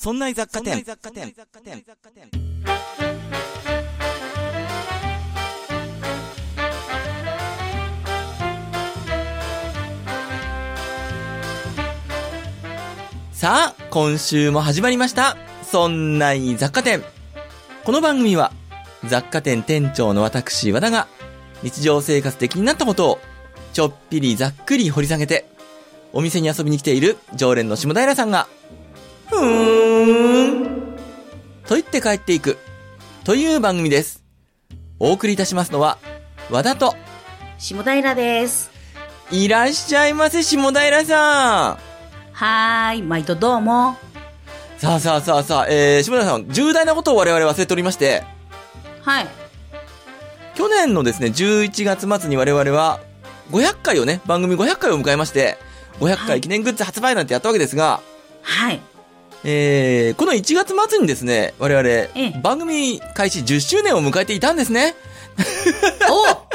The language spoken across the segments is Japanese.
そんな雑貨店。さあ、今週も始まりました。そんな雑貨店。この番組は、雑貨店店長の私、和田が、日常生活で気になったことを、ちょっぴりざっくり掘り下げて、お店に遊びに来ている常連の下平さんが、と言って帰っていく、という番組です。お送りいたしますのは、和田と、 下平です。 いらっしゃいませ、下平さん。 はーい、毎度どうも。 さあ、下平さん、重大なことを我々忘れておりまして、 はい。 去年のですね、11月末に我々は、500回をね、番組500回を迎えまして、500回記念グッズ発売なんてやったわけですが、 はい。 この1月末にですね、我々、番組開始10周年を迎えていたんですね。 お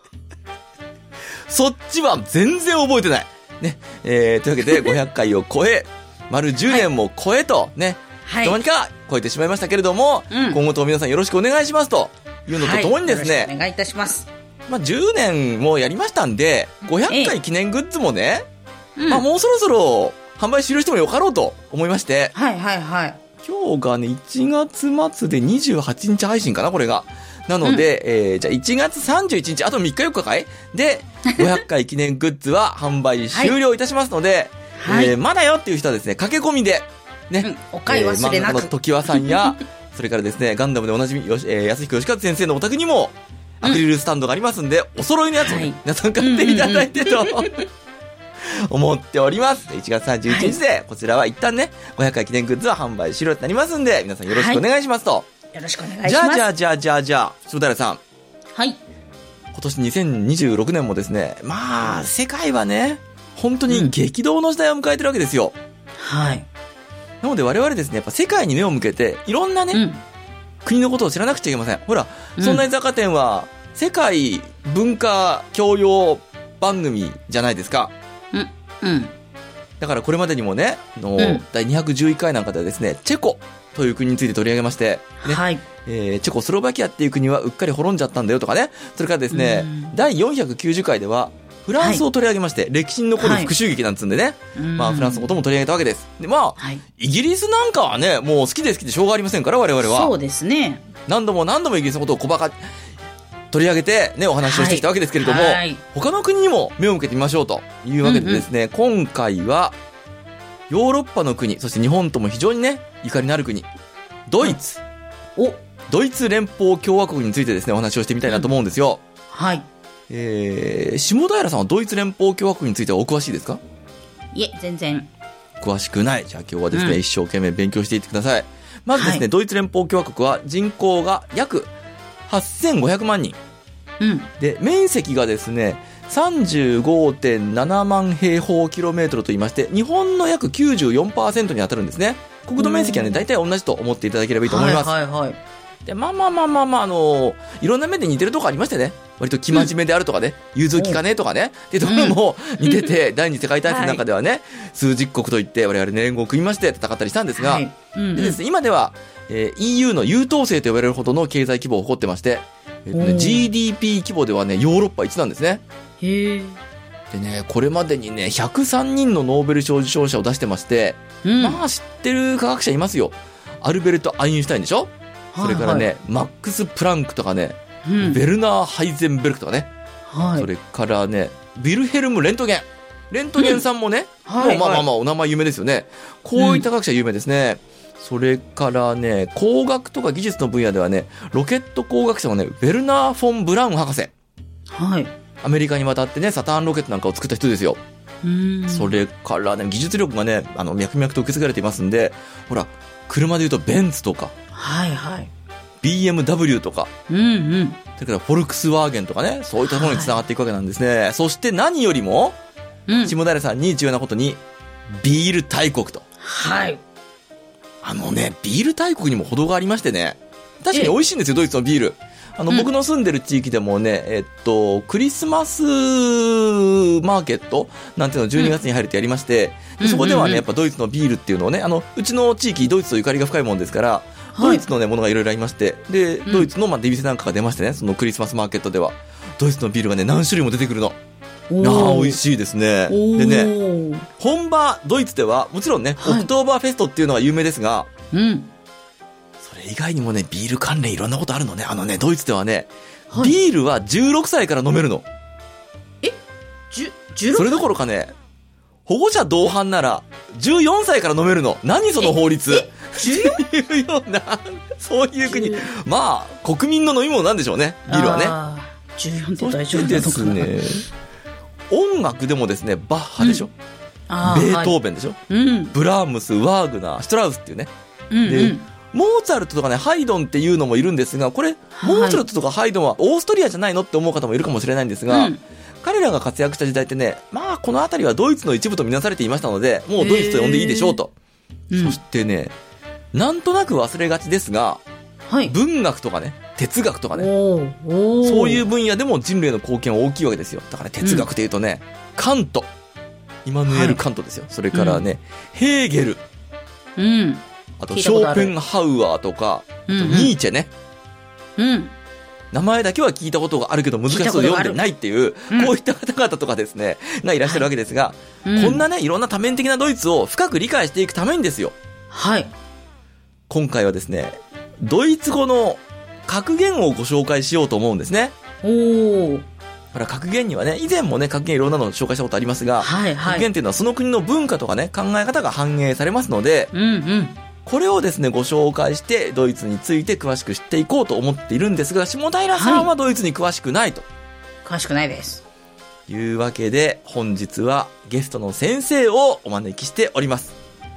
そっちは全然覚えてない。ね。というわけで、500回を超え、丸10年も超えと、ね、 はい。 どうにか超えてしまいましたけれども、今後とも皆さんよろしくお願いしますというのとともにですね、 よろしくお願いいたします。 10年もやりましたんで、500回記念グッズもね、もうそろそろ販売終了してもよかろうと思いまして、 はいはいはい。 今日がね、1月末で28日配信かな、これが。なので、じゃあ1月31日、あと3日4日かいで、500回記念グッズは販売終了いたしますので、まだよっていう人はですね、駆け込みで、ね、 お買い忘れなく。 漫画の時和さんや、それからですね、ガンダムでおなじみ、安彦義和先生のお宅にも、アクリルスタンドがありますんで、お揃いのやつをね、皆さん買っていただいてと、思っております。1月31日で、こちらは一旦ね、500回記念グッズは販売終了となりますんで、皆さんよろしくお願いしますと。 よろしくお願いします。 じゃあ、下平さん。 はい。 今年2026年もですね、世界はね、本当に激動の時代を迎えてるわけですよ。 はい。 なので我々ですね、やっぱ世界に目を向けて、いろんなね、国のことを知らなくちゃいけません。ほら、そんな雑貨店は、世界文化教養番組じゃないですか。だからこれまでにもね、第211回なんかではですね、チェコという国について取り上げまして、ね、 はい。 チェコスロバキアっていう国はうっかり滅んじゃったんだよとかね、それからですね、第490回では、フランスを取り上げまして、歴史に残る復讐劇なんつうんでね、フランスのことも取り上げたわけです。で、イギリスなんかはね、もう好きでしょうがありませんから、我々は。 そうですね。 何度もイギリスのことを取り上げてね、お話をしてきたわけですけれども、他の国にも目を向けてみましょうというわけでですね、今回は、ヨーロッパの国、そして日本とも非常にね、ゆかりのある国、ドイツ。ドイツ連邦共和国についてですね、お話をしてみたいなと思うんですよ。 はい。 下平さんはドイツ連邦共和国についてはお詳しいですか？ いえ、全然。 詳しくない。じゃあ今日はですね、一生懸命勉強していってください。まずですね、ドイツ連邦共和国は人口が約8500万人。で、面積がですね、35.7 万平方キロメートルと言いまして、日本の約 94% に当たるんですね。国土面積はね、大体同じと思っていただければいいと思います。で、いろんな面で似てるとこありましてね。割と生真面目であるとかね、融通きかねえとかね、っていうところも似てて、第二次世界大戦なんかではね、数十国といって我々連合を組みまして戦ったりしたんですが、でですね、今では、EU の優等生と呼ばれるほどの経済規模を誇ってまして、GDP 規模ではね、ヨーロッパ一なんですね。 へー。 でね、これまでにね、103人のノーベル賞受賞者を出してまして、知ってる科学者いますよ。アルベルト・アインシュタインでしょ？それからね、マックス・プランクとかね、ベルナー・ハイゼンベルクとかね、それからね、ヴィルヘルム・レントゲンさんもね、お名前有名ですよね。こういった科学者有名ですね。それからね、工学とか技術の分野ではね、ロケット工学者のね、ベルナー・フォン・ブラウン博士。アメリカに渡ってね、サターンロケットなんかを作った人ですよ。それからね、技術力がね、脈々と受け継がれていますんで、ほら、車で言うとベンツとか、BMW とか、それからフォルクスワーゲンとかね、そういったものに繋がっていくわけなんですね。そして何よりも、下平さんに重要なことに、ビール大国と。ビール大国にも程がありましてね、確かに美味しいんですよ、ドイツのビール。 僕の住んでる地域でもね、クリスマスマーケットなんていうのを12月に入るとやりまして、でそこではね、やっぱドイツのビールっていうのをね、うちの地域、ドイツとゆかりが深いもんですから、ドイツのね、ものがいろいろありまして、で、ドイツの出店なんかが出ましてね、そのクリスマスマーケットでは、ドイツのビールがね、何種類も出てくるの。美味しいですね。でね、本場ドイツでは、もちろんね、オクトーバーフェストっていうのが有名ですが、それ以外にもね、ビール関連いろんなことあるのね。ドイツではね、ビールは16歳から飲めるの。16? それどころかね、保護者同伴なら14歳から飲めるの。何その法律っていうような、そういう国。まあ、国民の飲み物なんでしょうね、ビールはね。 14って大丈夫なのかな。 ですね、音楽でもですね、バッハでしょ、ベートーベンでしょ、ブラームス、ワーグナー、シュトラウスっていうね。でモーツァルトとかね、ハイドンっていうのもいるんですが、これ、モーツァルトとかハイドンはオーストリアじゃないのって思う方もいるかもしれないんですが、彼らが活躍した時代ってね、まあ、この辺りはドイツの一部とみなされていましたので、もうドイツと呼んでいいでしょうと。そしてね、なんとなく忘れがちですが、文学とかね、哲学とかね、そういう分野でも人類の貢献は大きいわけですよ。だから哲学というとね、カント、イマヌエル・カントですよ。それからね、ヘーゲル、あとショーペンハウアーとか、あとニーチェね、名前だけは聞いたことがあるけど難しそうで読んでないっていう、こういった方々とかですね、がいらっしゃるわけですが、こんなね、いろんな多面的なドイツを深く理解していくためにですよ。今回はですね、ドイツ語の格言をご紹介しようと思うんですね。ほら、格言にはね、以前もね、格言いろんなのを紹介したことありますが、格言っていうのはその国の文化とかね、考え方が反映されますので、これをですね、ご紹介して、ドイツについて詳しく知っていこうと思っているんですが、下平さんはドイツに詳しくないと。 詳しくないです。 いうわけで、本日はゲストの先生をお招きしております。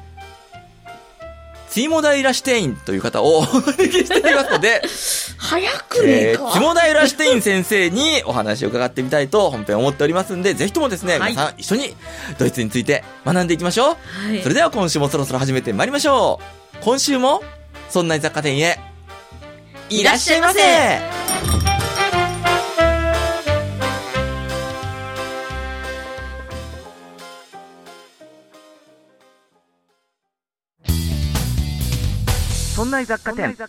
ツィモダイラ・シュテインという方をお招きしておりますので、 早くねか。 ツィモダイラ・シュテイン先生にお話を伺ってみたいと本編思っておりますんで、ぜひともですね、皆さん一緒にドイツについて学んでいきましょう。それでは今週もそろそろ始めてまいりましょう。今週もそんな雑貨店へいらっしゃいませ。そんな雑貨店。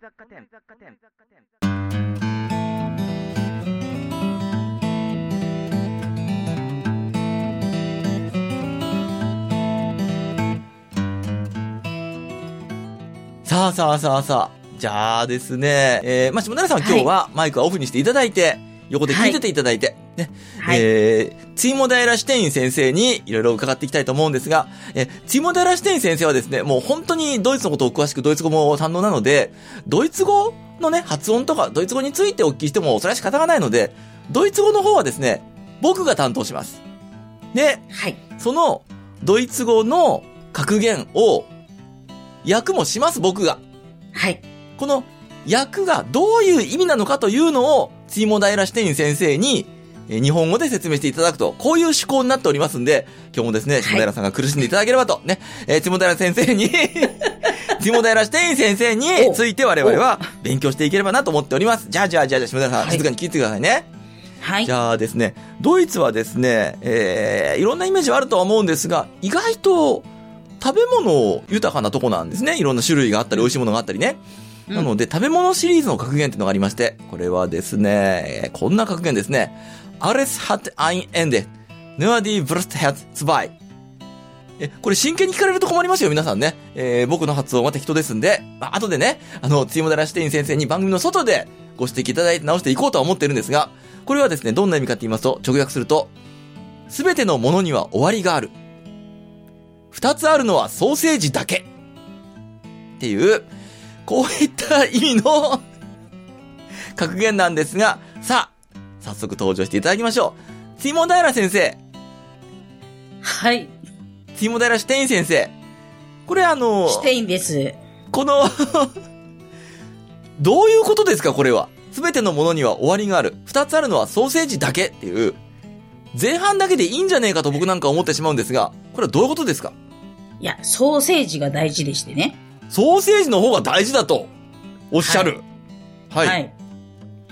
さあ。じゃあですね、下平さんは今日はマイクはオフにしていただいて、横で聞いてていただいて、ね、ツィモダイラ・シュテイン先生にいろいろ伺っていきたいと思うんですが、ツィモダイラ・シュテイン先生はですね、もう本当にドイツのことを詳しくドイツ語も堪能なので、ドイツ語のね、発音とかドイツ語についてお聞きしてもそれは仕方がないので、ドイツ語の方はですね、僕が担当します。で、そのドイツ語の格言を訳もします、僕が。この訳がどういう意味なのかというのを、ツィモダイラ・シュテイン先生に日本語で説明していただくと、こういう趣向になっておりますんで、今日もですね、ツィモダイラさんが苦しんでいただければと、ね、ツィモダイラ先生に、ツィモダイラ・シュテイン先生について我々は勉強していければなと思っております。じゃあ、ツィモダイラさん、静かに聞いてくださいね。じゃあですね、ドイツはですね、いろんなイメージはあるとは思うんですが、意外と食べ物豊かなとこなんですね。いろんな種類があったり、美味しいものがあったりね。なので、食べ物シリーズの格言っていうのがありまして、これはですね、こんな格言ですね。Alles hat ein Ende. Nur die Wurst hat zwei. これ真剣に聞かれると困りますよ、皆さんね。僕の発音は適当ですんで、後でね、ツィモダイラ・シュテイン先生に番組の外でご指摘いただいて直していこうとは思ってるんですが、これはですね、どんな意味かって言いますと、直訳すると、すべてのものには終わりがある。二つあるのはソーセージだけ。っていう、こういった意味の格言なんですが、さあ、早速登場していただきましょう。ツィモダイラ先生。 はい。 ツィモダイラ・シュテイン先生。これシュテインです。 このどういうことですか、これは。すべてのものには終わりがある。二つあるのはソーセージだけっていう、前半だけでいいんじゃねえかと僕なんか思ってしまうんですが、これはどういうことですか？ いや、ソーセージが大事でしてね。 ソーセージの方が大事だとおっしゃる。はい。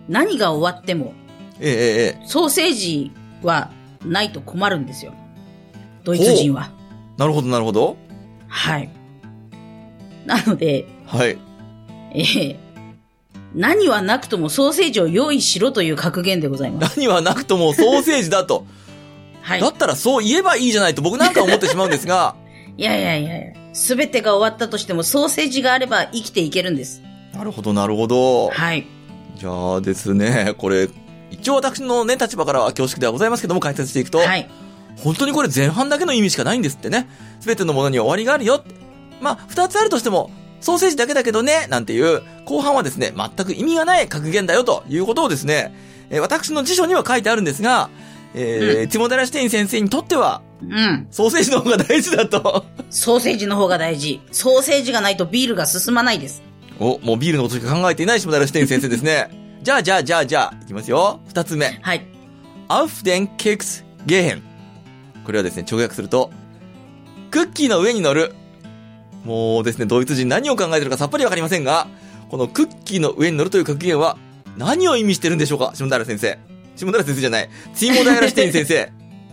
何が終わっても、 ええ。 ソーセージはないと困るんですよ。ドイツ人は。 なるほど、なるほど。 はい。なので、 はい。 何はなくともソーセージを用意しろという格言でございます。 何はなくともソーセージだと。 はい。 だったらそう言えばいいじゃないと僕なんか思ってしまうんですが。 いや。すべてが終わったとしてもソーセージがあれば生きていけるんです。 なるほど、なるほど。 はい。 じゃあですね、これ、一応私のね、立場からは恐縮ではございますけども、解説していくと、 はい。 本当にこれ前半だけの意味しかないんですってね。すべてのものには終わりがあるよって。まあ、二つあるとしても、ソーセージだけだけどね、なんていう、後半はですね、全く意味がない格言だよということをですね、私の辞書には書いてあるんですが、ティモ・デラシュテイン先生にとっては、ソーセージの方が大事だと。 ソーセージの方が大事。ソーセージがないとビールが進まないです。 もうビールのことしか考えていないティモ・デラシュテイン先生ですね。じゃあ、いきますよ。二つ目。 はい。 Auf den Keks gehen。これはですね、直訳すると、クッキーの上に乗る。もうですね、ドイツ人何を考えてるかさっぱりわかりませんが、このクッキーの上に乗るという格言は、何を意味してるんでしょうか、下平先生。下平先生じゃない。ティモ・デラシュテイン先生。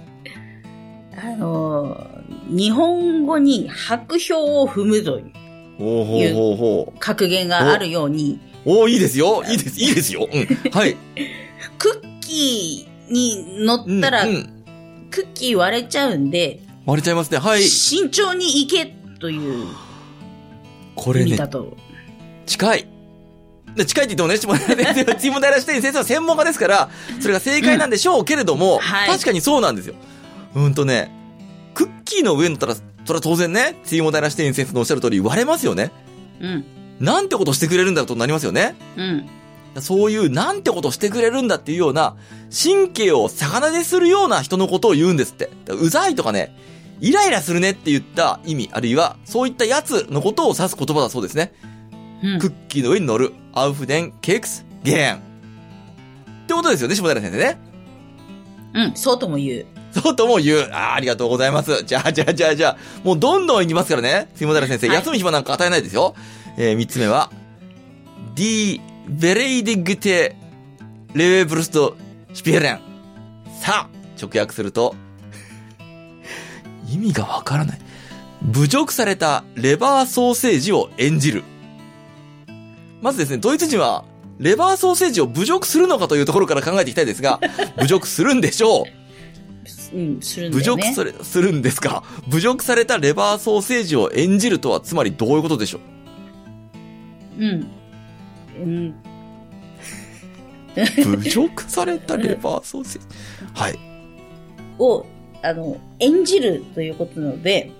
日本語に白氷を踏むという格言があるように。 いいですよ。いいですよ。うん。はい。 クッキーに乗ったら、クッキー割れちゃうんで。 割れちゃいますね。はい。 慎重に行けというこれね、近いって言ってもね、ティモ・デラシュテイン先生は専門家ですから、それが正解なんでしょうけれども、確かにそうなんですよ。クッキーの上に乗ったら、それは当然ね、ティモ・デラシュテイン先生のおっしゃる通り割れますよね。なんてことしてくれるんだとなりますよね。そういうなんてことしてくれるんだっていうような、神経を逆なでするような人のことを言うんですって。うざいとかね、イライラするねって言った意味、あるいはそういったやつのことを指す言葉だそうですね。クッキーの上に乗る、アウフデン、ケークス、ゲーン。ってことですよね、下平先生ね。 そうとも言う。 そうとも言う。ありがとうございます。じゃあ、もうどんどんいきますからね。下平先生、休む暇なんか与えないですよ。三つ目は、Die Beleidigte Leberwurst spielen。さあ、直訳すると、意味がわからない。侮辱されたレバーソーセージを演じる。まずですね、ドイツ人は、レバーソーセージを侮辱するのかというところから考えていきたいですが、侮辱するんでしょう。 するんだよね。 侮辱するんですか。侮辱されたレバーソーセージを演じるとは、つまりどういうことでしょう。侮辱されたレバーソーセージ。はい。 を、演じるということなので、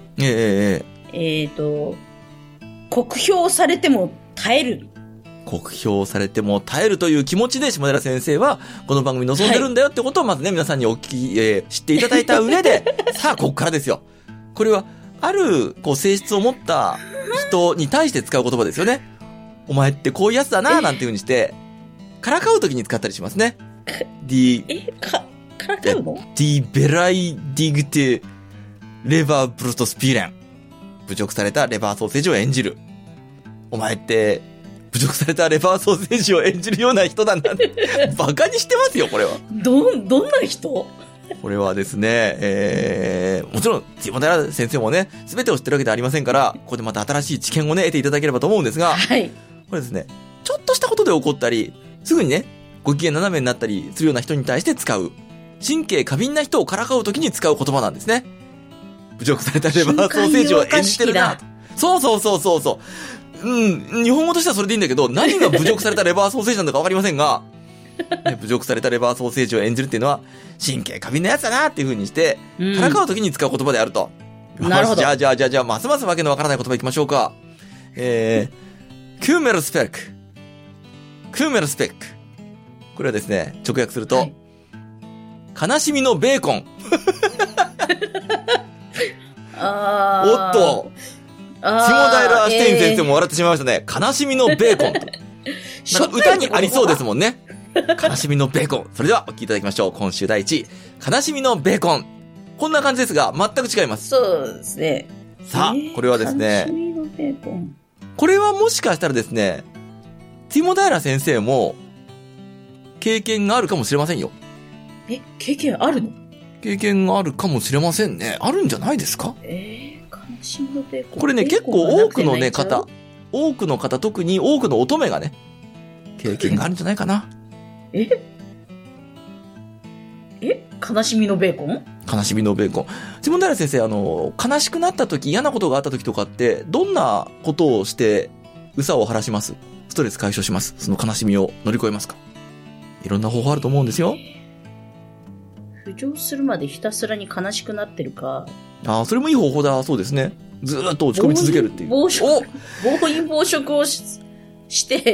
酷評されても耐える。 酷評されても耐えるという気持ちで下平先生はこの番組望んでるんだよってことをまずね、皆さんに知っていただいた上でさあここからですよ。これはある性質を持った人に対して使う言葉ですよね。お前ってこういうやつだななんていう風にしてからかうときに使ったりしますね。 からかうの？ Die Beleidigte Leberwurst spielen。侮辱されたレバーソーセージを演じる。お前って侮辱されたレバーソーセージを演じるような人なんだ。バカにしてますよ、これは。 どんな人？ これはですね、もちろん、ティモ・デラ先生もね、すべてを知ってるわけではありませんから、ここでまた新しい知見をね、得ていただければと思うんですが、 はい。 これですね、ちょっとしたことで起こったり、すぐにね、ご機嫌斜めになったりするような人に対して使う、神経過敏な人をからかうときに使う言葉なんですね。侮辱されたレバーソーセージを演じてるなと。そう。日本語としてはそれでいいんだけど、何が侮辱されたレバーソーセージなんだかわかりませんが、侮辱されたレバーソーセージを演じるっていうのは、神経過敏なやつだなっていう風にして、からかうときに使う言葉であると。 なるほど。 じゃあ、ますますわけのわからない言葉いきましょうか。クーメルスペック。これはですね、直訳すると、悲しみのベーコン。おっと。ティモ・ダイラー・シュテイン先生も笑ってしまいましたね。悲しみのベーコンと。なんか歌にありそうですもんね。悲しみのベーコン。それではお聴きいただきましょう。今週第1位。悲しみのベーコン。こんな感じですが、全く違います。 そうですね。 さあ、これはですね。 悲しみのベーコン。 これはもしかしたらですね、ティモ・ダイラー先生も、 経験があるかもしれませんよ。 経験あるの？ 経験があるかもしれませんね。あるんじゃないですか？ 悲しみのベーコン。 これね、結構多くのね、方、特に多くの乙女がね、経験があるんじゃないかな。 悲しみのベーコン？ 悲しみのベーコン。下平先生、悲しくなった時、嫌なことがあった時とかって、どんなことをして、うさを晴らします？ストレス解消します？その悲しみを乗り越えますか？いろんな方法あると思うんですよ。 浮上するまでひたすらに悲しくなってるか。 それもいい方法だそうですね。ずーっと落ち込み続けるっていう。暴飲暴食をして、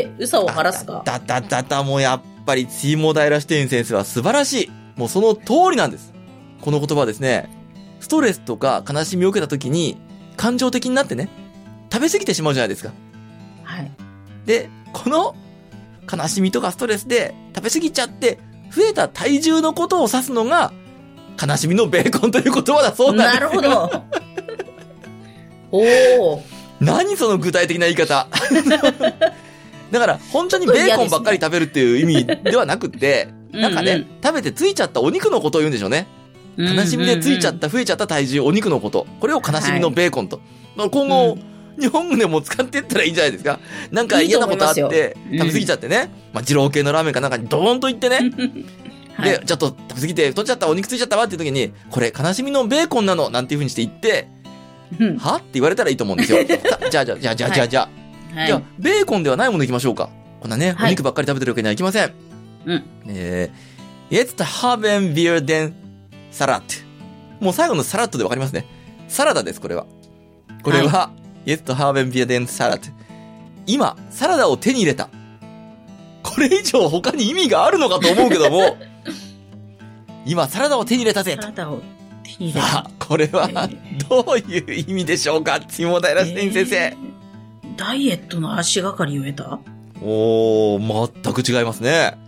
うさを晴らすか。 もうやっぱり、下平視点先生は素晴らしい。もうその通りなんです。この言葉はですね、ストレスとか悲しみを受けた時に、感情的になってね、食べ過ぎてしまうじゃないですか。 はい。 で、この悲しみとかストレスで食べ過ぎちゃって、増えた体重のことを指すのが、悲しみのベーコンという言葉だそうなんですよ。 なるほど。おー。 何その具体的な言い方。だから、本当にベーコンばっかり食べるっていう意味ではなくて、なんかね、食べてついちゃったお肉のことを言うんでしょうね。悲しみでついちゃった、増えちゃった体重、お肉のこと。これを悲しみのベーコンと。今後、日本語でも使っていったらいいんじゃないですか。なんか嫌なことあって、食べ過ぎちゃってね。二郎系のラーメンかなんかにドーンといってね。で、ちょっと食べ過ぎて太っちゃった、お肉ついちゃったわっていう時に、これ悲しみのベーコンなのなんていう風にして言って、はって言われたらいいと思うんですよ。じゃあ、じゃあ、ベーコンではないものいきましょうか。こんなね、お肉ばっかり食べてるわけにはいきません。Jetzt haben wir den Salat。もう最後のサラットでわかりますね。サラダです、これは。これは、Jetzt haben wir den Salat。今、サラダを手に入れた。これ以上他に意味があるのかと思うけども、今、サラダを手に入れたぜ。 サラダを手に入れた。 さあ、これは、どういう意味でしょうか、下平先生。 ダイエットの足がかりを得た？ 全く違いますね。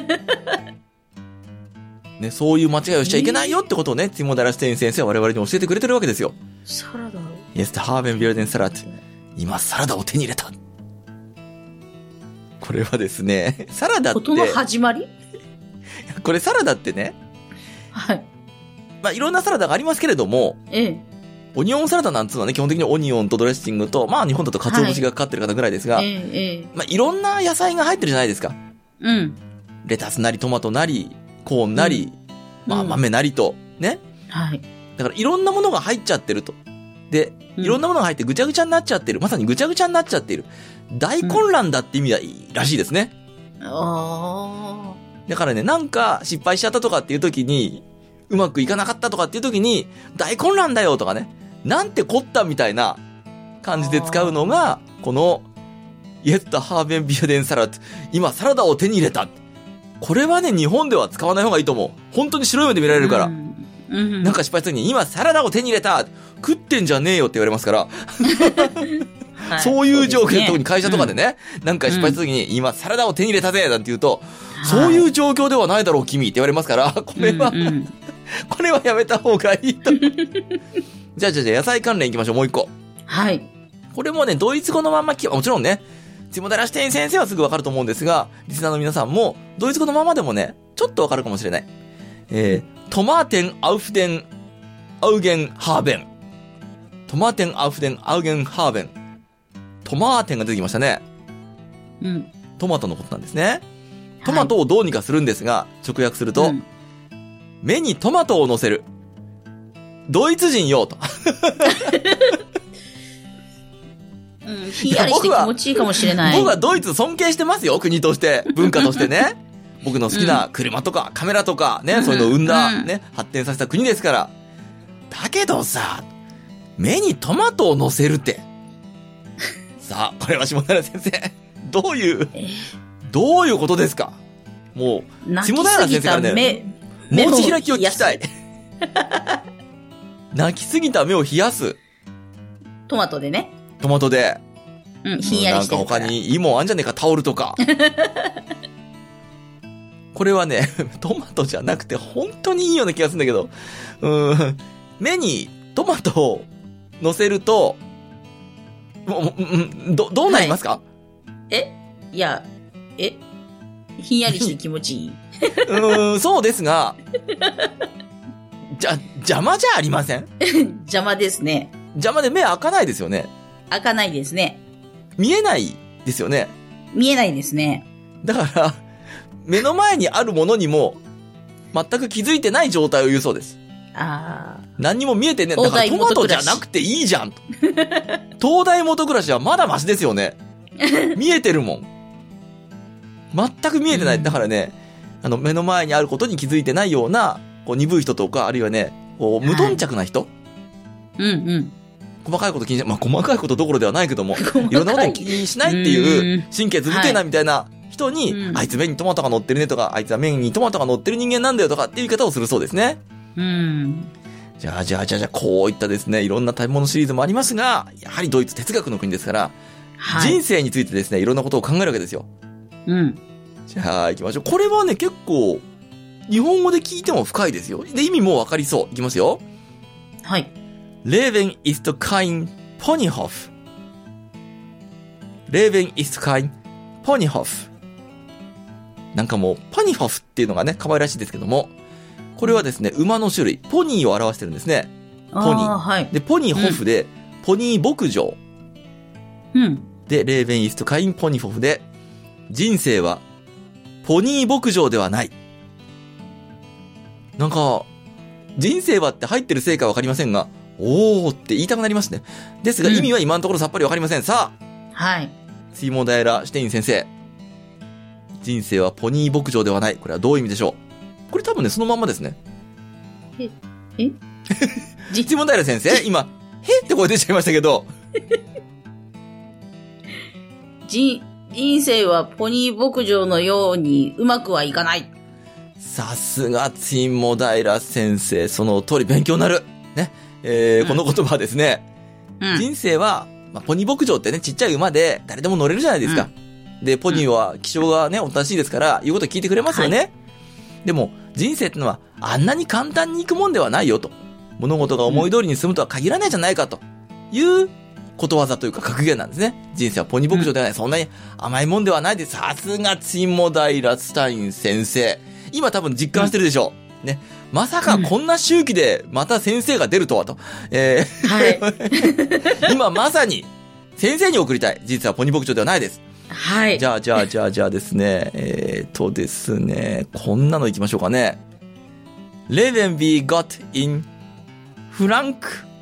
ね、そういう間違いをしちゃいけないよってことをね、下平先生は我々に教えてくれてるわけですよ。 サラダを。 Jetzt haben wir den Salat。今、サラダを手に入れた。これはですね、サラダって。 ことの始まり？ これサラダってね。 はい。 いろんなサラダがありますけれども、オニオンサラダなんつうのはね、基本的にオニオンとドレッシングと、日本だと鰹節がかかってる方ぐらいですが、いろんな野菜が入ってるじゃないですか。レタスなりトマトなり、コーンなり、豆なりと、ね。はい。だからいろんなものが入っちゃってると。で、いろんなものが入ってぐちゃぐちゃになっちゃってる。まさにぐちゃぐちゃになっちゃっている。大混乱だって意味らしいですね。だからね、なんか失敗しちゃったとかっていう時に、うまくいかなかったとかっていう時に、大混乱だよとかね、なんて凝ったみたいな感じで使うのが、この、Jetzt haben wir den Salat。今サラダを手に入れた。これはね、日本では使わない方がいいと思う。本当に白い目で見られるから。なんか失敗した時に、今サラダを手に入れた。食ってんじゃねえよって言われますから。そういう状況、特に会社とかでね、なんか失敗した時に、今サラダを手に入れたぜなんて言うと、そういう状況ではないだろう君って言われますから、これはやめた方がいいと。じゃあ野菜関連いきましょう、もう一個。はい。これもね、ドイツ語のまんまもちろんね、下平視点先生はすぐわかると思うんですが、リスナーの皆さんも、ドイツ語のままでもね、ちょっとわかるかもしれない。トマーテン、アウフデン、アウゲン、ハーベン。トマーテン、アウフデン、アウゲン、ハーベン。トマーテンが出てきましたね。トマトのことなんですね。トマトをどうにかするんですが、直訳すると、目にトマトを乗せる。ドイツ人よ、と。 ひやりして気持ちいいかもしれない。 僕はドイツ尊敬してますよ、国として、文化としてね。僕の好きな車とかカメラとかね、そういうのを生んだ、ね、発展させた国ですから。だけどさ、目にトマトを乗せるって。さあ、これは下平先生、どういうことですか？もう、下平先生からね、持ち開きを聞きたい。泣きすぎた目を冷やす。 トマトでね。 トマトで。 ひんやりしてるから。 なんか他にいいもんあんじゃねえか、タオルとか。これはね、トマトじゃなくて本当にいいような気がするんだけど、目にトマトを乗せると、どうなりますか？ ひんやりして気持ちいい。 そうですが、邪魔じゃありません？ 邪魔ですね。 邪魔で目開かないですよね。 開かないですね。 見えないですよね。 見えないですね。 だから、目の前にあるものにも、全く気づいてない状態を言うそうです。何にも見えてね。だからトマトじゃなくていいじゃん。灯台元暮らしはまだマシですよね。見えてるもん。全く見えてない。だからね、目の前にあることに気づいてないような、こう鈍い人とか、あるいはね、こう無頓着な人。細かいこと気にしない。まあ、細かいことどころではないけども、いろんなことを気にしないっていう、神経ずぶけなみたいな人に、あいつ目にトマトが乗ってるねとか、あいつは目にトマトが乗ってる人間なんだよとかっていう言い方をするそうですね。じゃあ、こういったですね、いろんな食べ物シリーズもありますが、やはりドイツ哲学の国ですから、人生についてですね、いろんなことを考えるわけですよ。じゃあ、行きましょう。これはね、結構、日本語で聞いても深いですよ。で、意味もわかりそう。いきますよ。 はい。 Leben ist kein Ponyhof. Leben ist kein Ponyhof. なんかもう、ポニホフっていうのがね、可愛らしいですけども、これはですね、馬の種類、ポニーを表してるんですね。ポニー。 はい。 で、ポニーホフで、ポニー牧場。で、Leben ist kein Ponyhofで、人生は、ポニー牧場ではない。なんか、人生はって入ってるせいかわかりませんが、おーって言いたくなりますね。ですが、意味は今のところさっぱりわかりません。さあ。 はい。 水門平シュテイン先生。人生はポニー牧場ではない。これはどういう意味でしょう？これ多分ね、そのまんまですね。水門平先生、今、へって声出ちゃいましたけど。 人生はポニー牧場のようにうまくはいかない。 さすが、水門平先生。その通り勉強になる。ね。この言葉はですね、人生は、ポニー牧場ってね、ちっちゃい馬で誰でも乗れるじゃないですか。で、ポニーは気性がね、おとなしいですから、言うこと聞いてくれますよね。でも、人生ってのは、あんなに簡単にいくもんではないよと。物事が思い通りに進むとは限らないじゃないかということわざというか格言なんですね。人生はポニー牧場ではない。そんなに甘いもんではないです。さすが、ツモダイラスタイン先生。今多分実感してるでしょう。ね。まさかこんな周期でまた先生が出るとはと。今まさに先生に送りたい。実はポニー牧場ではないです。 はい。 じゃあですね。ですね。こんなの行きましょうかね。Leben wie Gott in Frankreich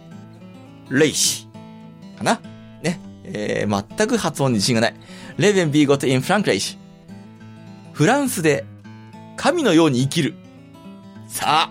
かなね。全く発音に自信がない。Leben wie Gott in Frankreich フランスで神のように生きる。さあ。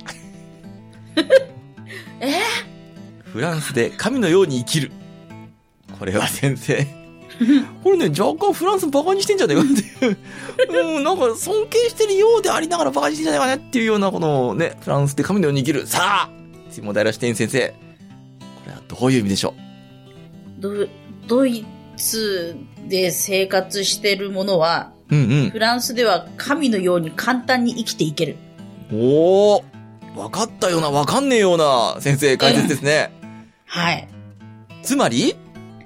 フランスで神のように生きる。これは先生。これね、若干フランスバカにしてんじゃねえかっていう。なんか尊敬してるようでありながらバカにしてんじゃないかねっていうようなこのね、フランスで神のように生きる。さあツモダイラシュテイン先生。これはどういう意味でしょう？ドイツで生活してるものは、フランスでは神のように簡単に生きていける。 おー、分かったような分かんねえような先生解説ですね。 はい。 つまり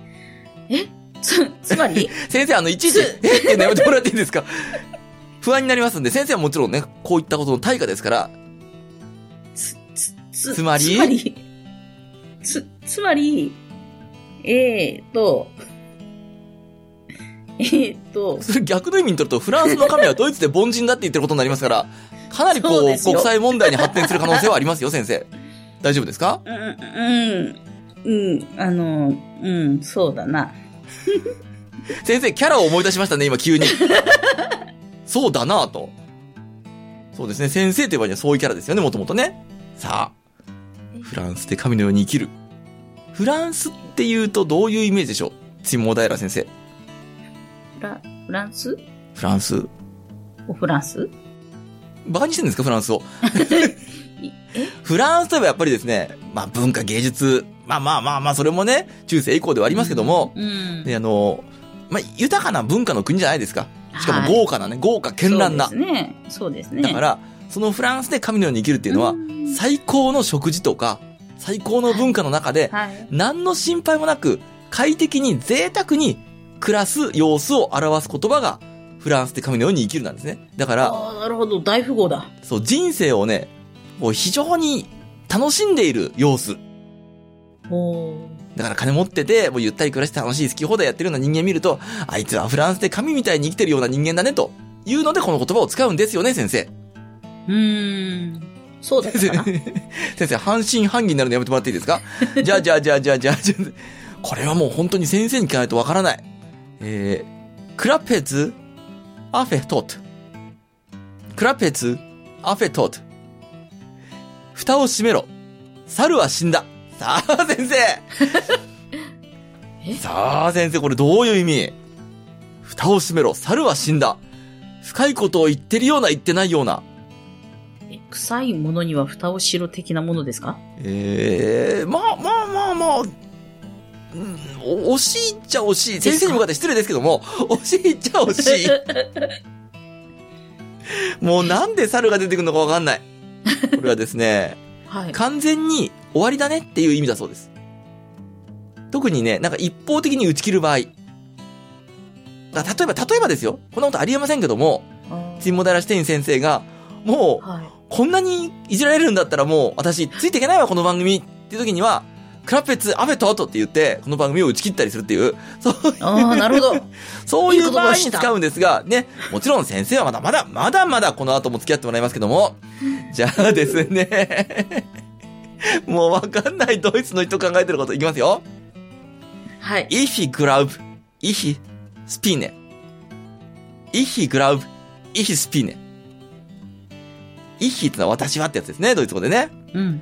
つまり先生いちいちってやめてもらっていいですか？不安になりますんで、先生はもちろんね、こういったことの対価ですから。つまりそれ逆の意味にとると、フランスの神はドイツで凡人だって言ってることになりますから、かなりこう、国際問題に発展する可能性はありますよ、先生。大丈夫ですか？ そうだな。 先生、キャラを思い出しましたね、今急に。そうだなぁと。そうですね、先生といえばそういうキャラですよね、もともとね。さあ、フランスで神のように生きる。フランスっていうとどういうイメージでしょう？ツモダイラ先生。 フランスバカにしてるんですか、フランスを。フランスといえばやっぱりですね、文化芸術、それもね、中世以降ではありますけども、で豊かな文化の国じゃないですか。しかも豪華なね、豪華絢爛な。 そうですね。 だから、そのフランスで神のように生きるっていうのは、最高の食事とか、最高の文化の中で、何の心配もなく、快適に贅沢に暮らす様子を表す言葉が、フフランスって神のように生きるなんですね。だから、 なるほど、大富豪だ。 そう、人生をね、こう非常に楽しんでいる様子。だから金持ってて、もうゆったり暮らして楽しい好き放題やってるような人間見ると、あいつはフランスで神みたいに生きてるような人間だね、というのでこの言葉を使うんですよね、先生。 そうだったかな。 先生、半信半疑になるのやめてもらっていいですか？じゃあ、これはもう本当に先生に聞かないとわからない。クラペツ、アフェトート。クラペツ、アフェトート。蓋を閉めろ。猿は死んだ。さあ、先生。さあ、先生、これどういう意味？蓋を閉めろ。猿は死んだ。深いことを言ってるような言ってないような。 臭いものには蓋をしろ的なものですか？ まあ。惜しいっちゃ惜しい。先生に向かって失礼ですけども、惜しいっちゃ惜しい。もうなんで猿が出てくるのかわかんない。これはですね、はい、完全に終わりだねっていう意味だそうです。特にね、なんか一方的に打ち切る場合。だ例えばですよ。こんなことありえませんけども、チンモダラシュテイン先生が、もう、こんなにいじられるんだったらもう、私、ついていけないわ、この番組っていう時には、クラペツ、アフェトートって言って、この番組を打ち切ったりするっていう、そういう。 なるほど。 そういう場合に使うんですが、ね、もちろん先生はまだまだこの後も付き合ってもらいますけども、じゃあですね、もうわかんないドイツの人考えてることいきますよ。 はい。 Ich glaube, ich spinne. Ich glaube, ich spinne. Ich ってのは私はってやつですね、ドイツ語でね。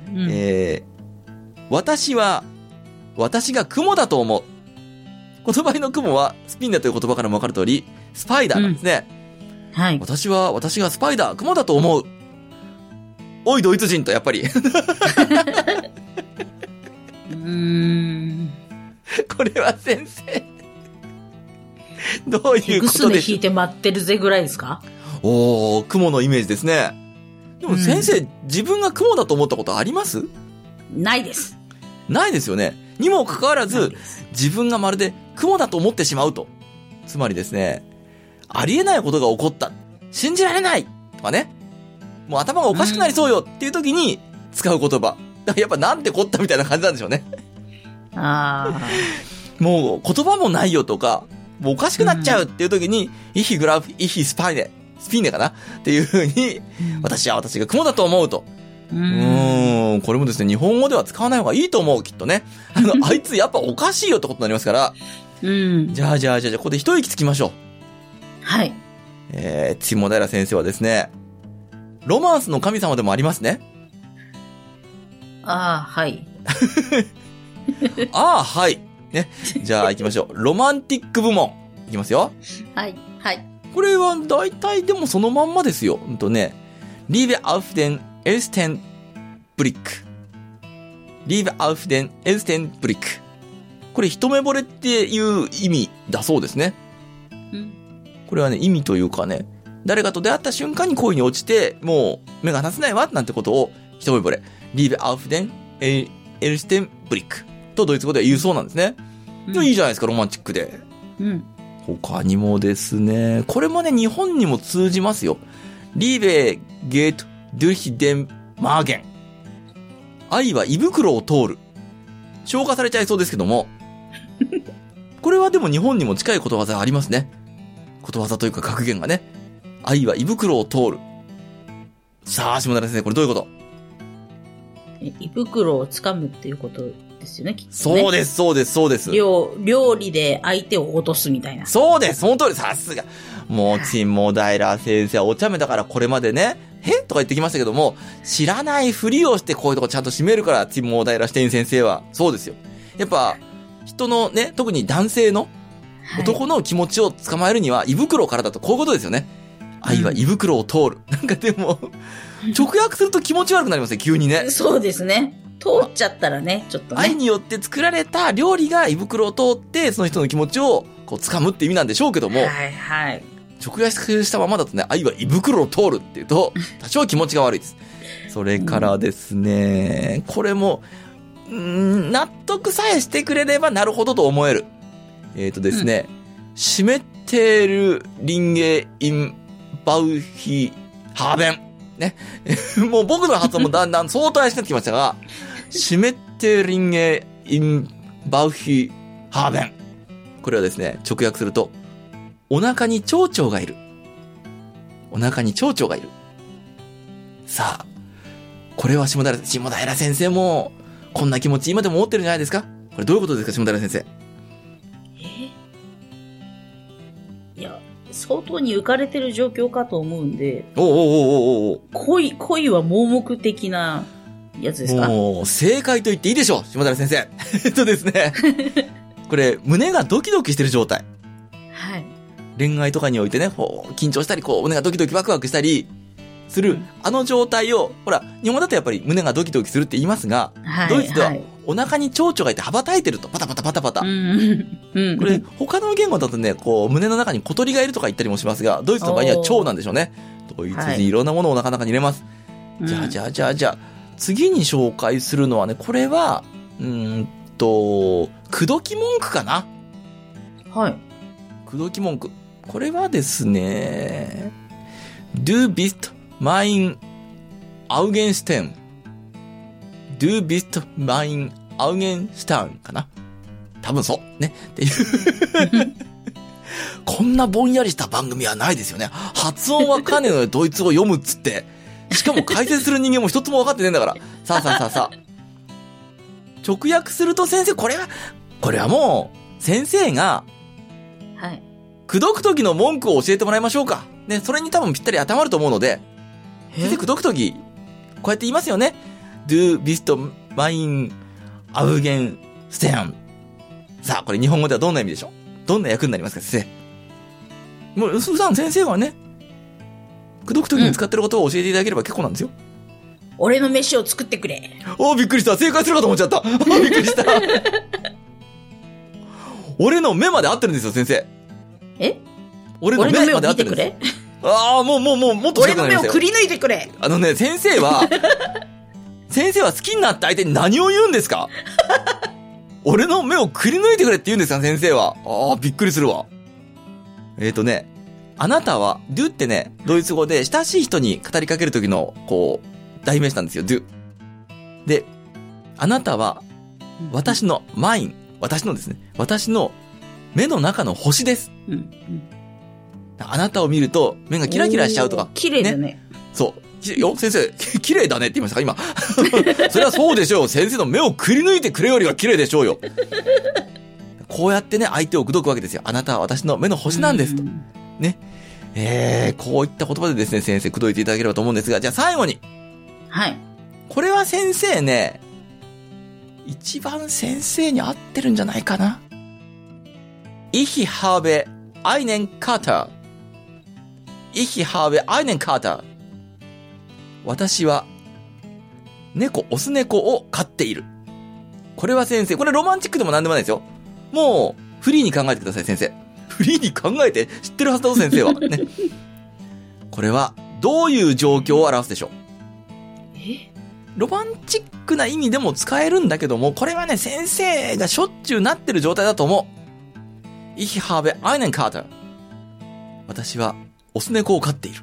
私が雲だと思う。この場合の雲は、スピンネという言葉からもわかる通り、スパイダーなんですね。 はい。 私がスパイダー、雲だと思う。おい、ドイツ人と、やっぱり。これは先生。どういうことでしょう。 ぐすね引いて待ってるぜぐらいですか？ 雲のイメージですね。でも先生、自分が雲だと思ったことあります？ ないです。 ないですよね。にもかかわらず、自分がまるで雲だと思ってしまうと。つまりですね、ありえないことが起こった。信じられないとかね。もう頭がおかしくなりそうよっていう時に使う言葉。だからやっぱなんてこったみたいな感じなんでしょうね。もう言葉もないよとか、もうおかしくなっちゃうっていう時に、イヒグラフ、イヒスパイネ、スピーネかなっていう風に、私が雲だと思うと。これもですね、日本語では使わない方がいいと思う、きっとね。あいつやっぱおかしいよってことになりますから。じゃあ、ここで一息つきましょう。 はい。 チモダイラ先生はですね、ロマンスの神様でもありますね。 はい。 はい。ね。じゃあ行きましょう。ロマンティック部門。いきますよ。 はい。はい。 これは大体でもそのまんまですよ。Liebe auf den ersten Blick。Liebe auf den ersten Blick。これ一目惚れっていう意味だそうですね。これはね、意味というかね、誰かと出会った瞬間に恋に落ちて、もう目が離せないわ、なんてことを一目惚れ。Liebe auf den ersten Blick。とドイツ語では言うそうなんですね。いいじゃないですか、ロマンチックで。他にもですね、これもね、日本にも通じますよ。Liebe geht durch den Magen。愛は胃袋を通る。消化されちゃいそうですけども。これはでも日本にも近いことわざありますね。ことわざというか格言がね。愛は胃袋を通る。さあ、下田先生、これどういうこと？ 胃袋を掴むっていうことですよね、きっとね。 そうです。 料理で相手を落とすみたいな。 そうです、その通り、さすが。もう、チンモダイラ先生はお茶目だからこれまでね、とか言ってきましたけども、知らないふりをしてこういうとこちゃんと締めるから、チンモダイラシテイン先生は。そうですよ。やっぱ、人のね、特に男性の男の気持ちを捕まえるには、胃袋からだとこういうことですよね。愛は胃袋を通る。なんかでも、直訳すると気持ち悪くなりますね、急にね。 そうですね。通っちゃったらね、ちょっとね。 愛によって作られた料理が胃袋を通って、その人の気持ちをこう掴むって意味なんでしょうけども。 はいはい。 直訳したままだとね、愛は胃袋を通るっていうと、多少気持ちが悪いです。それからですね、これも、納得さえしてくれればなるほどと思える。ですね、湿っテールリンゲインバウヒハーベン。ね。もう僕の発音もだんだん相当怪しくなってきましたが、シメッテーリンゲインバウヒハーベン。これはですね、直訳すると、お腹に蝶々がいる。お腹に蝶々がいる。さあ、これは下平先生も、こんな気持ち今でも持ってるんじゃないですか？これどういうことですか、下平先生。 いや、相当に浮かれてる状況かと思うんで。恋は盲目的なやつですか？ もう、正解と言っていいでしょう、下平先生。ですね。これ、胸がドキドキしてる状態。 はい。 恋愛とかにおいてね、緊張したり、胸がドキドキワクワクしたりする、あの状態を、ほら、日本だとやっぱり胸がドキドキするって言いますが、はい、ドイツではお腹に蝶々がいて羽ばたいてると、パタパタパタパタ。これ、他の言語だとね、胸の中に小鳥がいるとか言ったりもしますが、ドイツの場合には蝶なんでしょうね。ドイツ人いろんなものをお腹の中に入れます。じゃあ、次に紹介するのはね、これは、口説き文句かな？ はい。 口説き文句。これはですね、Du bist mein Augenstein。Du bist mein Augenstein かな？多分そう。ね。っていう。こんなぼんやりした番組はないですよね。発音わかんねえのでドイツ語読むっつって。しかも解説する人間も一つも分かってねえんだから。さあ。直訳すると先生、これはもう、先生が、 はい。 口説く時の文句を教えてもらいましょうか。ね、それに多分ぴったり当てはまると思うので、先生口説く時、こうやって言いますよね。Du bist mein Augenstein。さあ、これ日本語ではどんな意味でしょう？どんな役になりますか、先生。もう、普段先生はね、口説く時に使ってることを教えていただければ結構なんですよ。 俺の飯を作ってくれ。 びっくりした。正解するかと思っちゃった。びっくりした。俺の目まで合ってるんですよ、先生。俺の目まで合ってるんです。 俺の目を見てくれ？ もっと近くなりましたよ。 俺の目をくり抜いてくれ。 先生は好きになった相手に何を言うんですか？俺の目をくり抜いてくれって言うんですか、先生は。びっくりするわ。あなたは、ドゥってね、ドイツ語で親しい人に語りかけるときの、代名詞なんですよ、ドゥ。で、あなたは、私のですね、私の目の中の星です。あなたを見ると、目がキラキラしちゃうとか。 綺麗だね。 そう。先生、綺麗だねって言いましたか、今。それはそうでしょう。先生の目をくり抜いてくれよりは綺麗でしょうよ。こうやってね、相手を口説くわけですよ。あなたは私の目の星なんですと。ね。こういった言葉でですね、先生、口説いていただければと思うんですが、じゃあ最後に。 はい。 これは先生ね、一番先生に合ってるんじゃないかな。Ich habe einen Kater。Ich habe einen Kater。私は、オス猫を飼っている。これは先生、これロマンチックでも何でもないですよ。もう、フリーに考えてください、先生。フリーに考えて知ってるはずだぞ、先生は。ね。これは、どういう状況を表すでしょう？ロマンチックな意味でも使えるんだけども、これはね、先生がしょっちゅうなってる状態だと思う。Ich habe einen Kater。私は、オス猫を飼っている。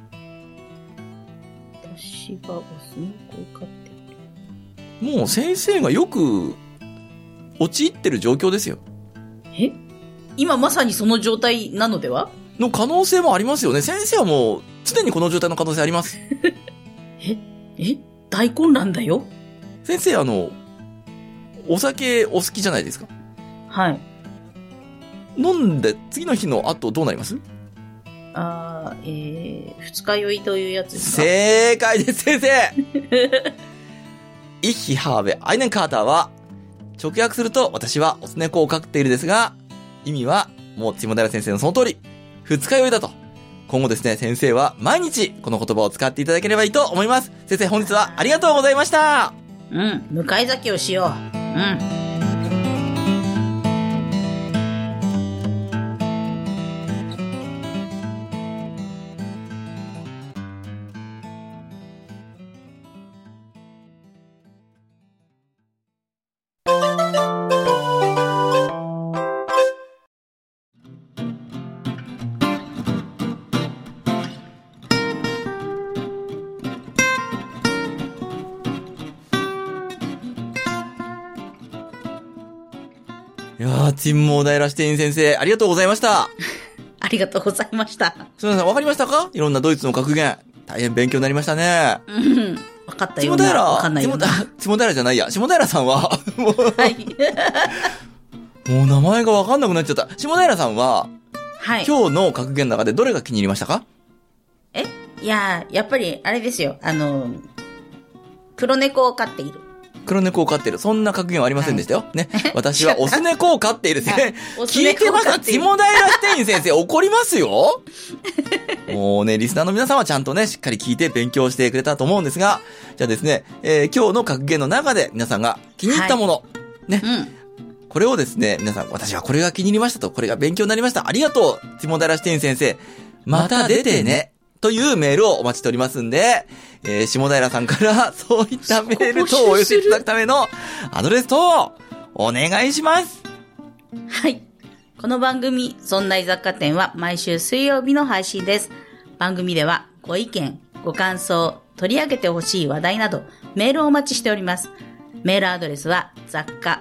私はオス猫を飼っている。もう先生がよく、陥ってる状況ですよ。 今まさにその状態なのでは？ の可能性もありますよね。先生はもう、常にこの状態の可能性あります。 大混乱だよ。 先生、お酒お好きじゃないですか？ はい。 飲んで、次の日の後どうなります？ 二日酔いというやつですか？ 正解です、先生。Ich habe einen Katerは、直訳すると、私はオス猫を飼っているですが、意味は、もう、下平先生のその通り、二日酔いだと。今後ですね、先生は毎日この言葉を使っていただければいいと思います。先生、本日はありがとうございました。 向かい酒をしよう。 チンモーダイラシテイン先生、ありがとうございました。 ありがとうございました。 すみません、わかりましたか？いろんなドイツの格言。大変勉強になりましたね。 うん。わかったような。わかんないような。 下平じゃないや。下平さんは、もう、 はい。 もう名前がわかんなくなっちゃった。下平さんは、 はい。 今日の格言の中でどれが気に入りましたか？ いや、やっぱり、あれですよ。黒猫を飼っている。 黒猫を飼っている。そんな格言はありませんでしたよ。はい、ね。私はオス猫を飼っているって。聞いてました。下平ステイン先生怒りますよ。もうね、リスナーの皆さんはちゃんとね、しっかり聞いて勉強してくれたと思うんですが、じゃあですね、今日の格言の中で皆さんが気に入ったもの、はい、ね。これをですね、皆さん、私はこれが気に入りましたと、これが勉強になりました。ありがとう、下平ステイン先生。また出てね。というメールをお待ちしておりますんで、下平さんからそういったメールとお寄せいただくためのアドレスとお願いします。 はい。この番組、そんない雑貨店は毎週水曜日の配信です。番組ではご意見、ご感想、取り上げてほしい話題などメールをお待ちしております。メールアドレスは雑貨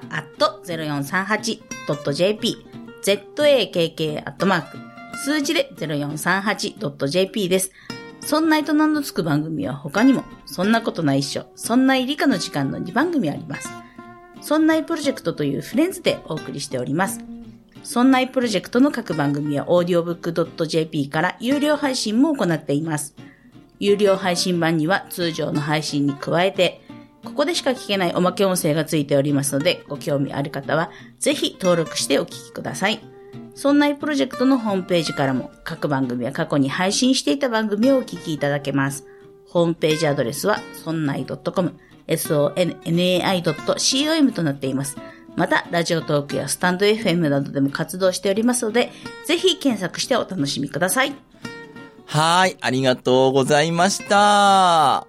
@0438.jp zakk@ 数字で 0438.jp です。そんないと名のつく番組は他にも、そんなことないっしょ、そんない理科の時間の2番組あります。そんないプロジェクトというフレンズでお送りしております。そんないプロジェクトの各番組は audiobook.jp から有料配信も行っています。有料配信版には通常の配信に加えて、ここでしか聞けないおまけ音声がついておりますので、ご興味ある方はぜひ登録してお聞きください。そんないプロジェクトのホームページからも各番組は過去に配信していた番組をお聞きいただけます。ホームページアドレスはそんない .com、sonnai.com となっています。また、ラジオトークやスタンド FM などでも活動しておりますので、ぜひ検索してお楽しみください。 はい、ありがとうございました。 はい。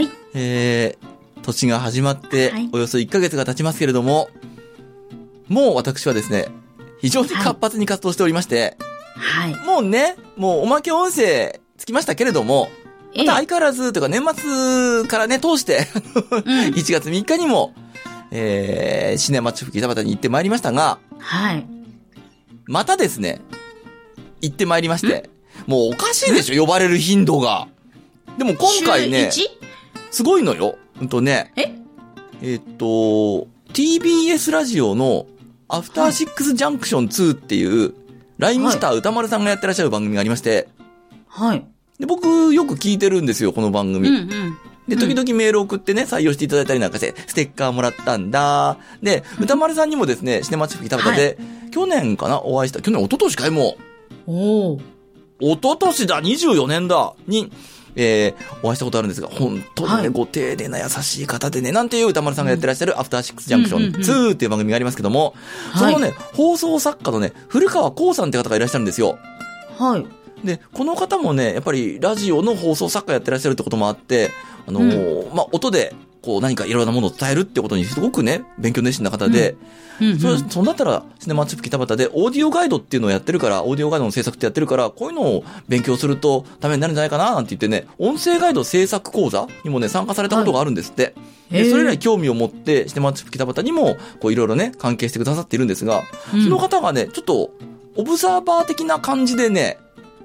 年が始まっておよそ1ヶ月が経ちますけれども、もう私はですね、非常に活発に活動しておりまして、 はい。 もうおまけ音声つきましたけれども、また相変わらずというか年末からね、通して、1月3日にも、シネマチュフキ田端に行ってまいりましたが、 はい。 またですね、行ってまいりまして、もうおかしいでしょ、呼ばれる頻度が。でも今回ね、すごいのよ。TBS ラジオのアフターシックスジャンクション2っていう、ライムスター歌丸さんがやってらっしゃる番組がありまして、 はい。 で、僕よく聞いてるんですよ、この番組。で、時々メール送ってね、採用していただいたりなんかして、ステッカーもらったんだ。で、歌丸さんにもですね、シネマチュフキ田端で、去年かな、お会いした、去年、一昨年かいもう。一昨年だ、24年だ、に、お会いしたことあるんですが、本当にね、ご丁寧な優しい方でね、なんていう歌丸さんがやってらっしゃるアフターシックスジャンクション2っていう番組がありますけども、そのね、放送作家のね、古川光さんって方がいらっしゃるんですよ。 はい。 で、この方もね、やっぱりラジオの放送作家やってらっしゃるってこともあって、音で、こう何かいろんなものを伝えるってことにすごくね、勉強熱心な方で、そんだったら、シネマチュフキ田端でオーディオガイドっていうのをやってるから、オーディオガイドの制作ってやってるから、こういうのを勉強するとためになるんじゃないかな、なんて言ってね、音声ガイド制作講座にもね、参加されたことがあるんですって。で、それ以来興味を持って、シネマチュフキ田端にも、こういろいろね、関係してくださっているんですが、その方がね、ちょっと、オブザーバー的な感じでね、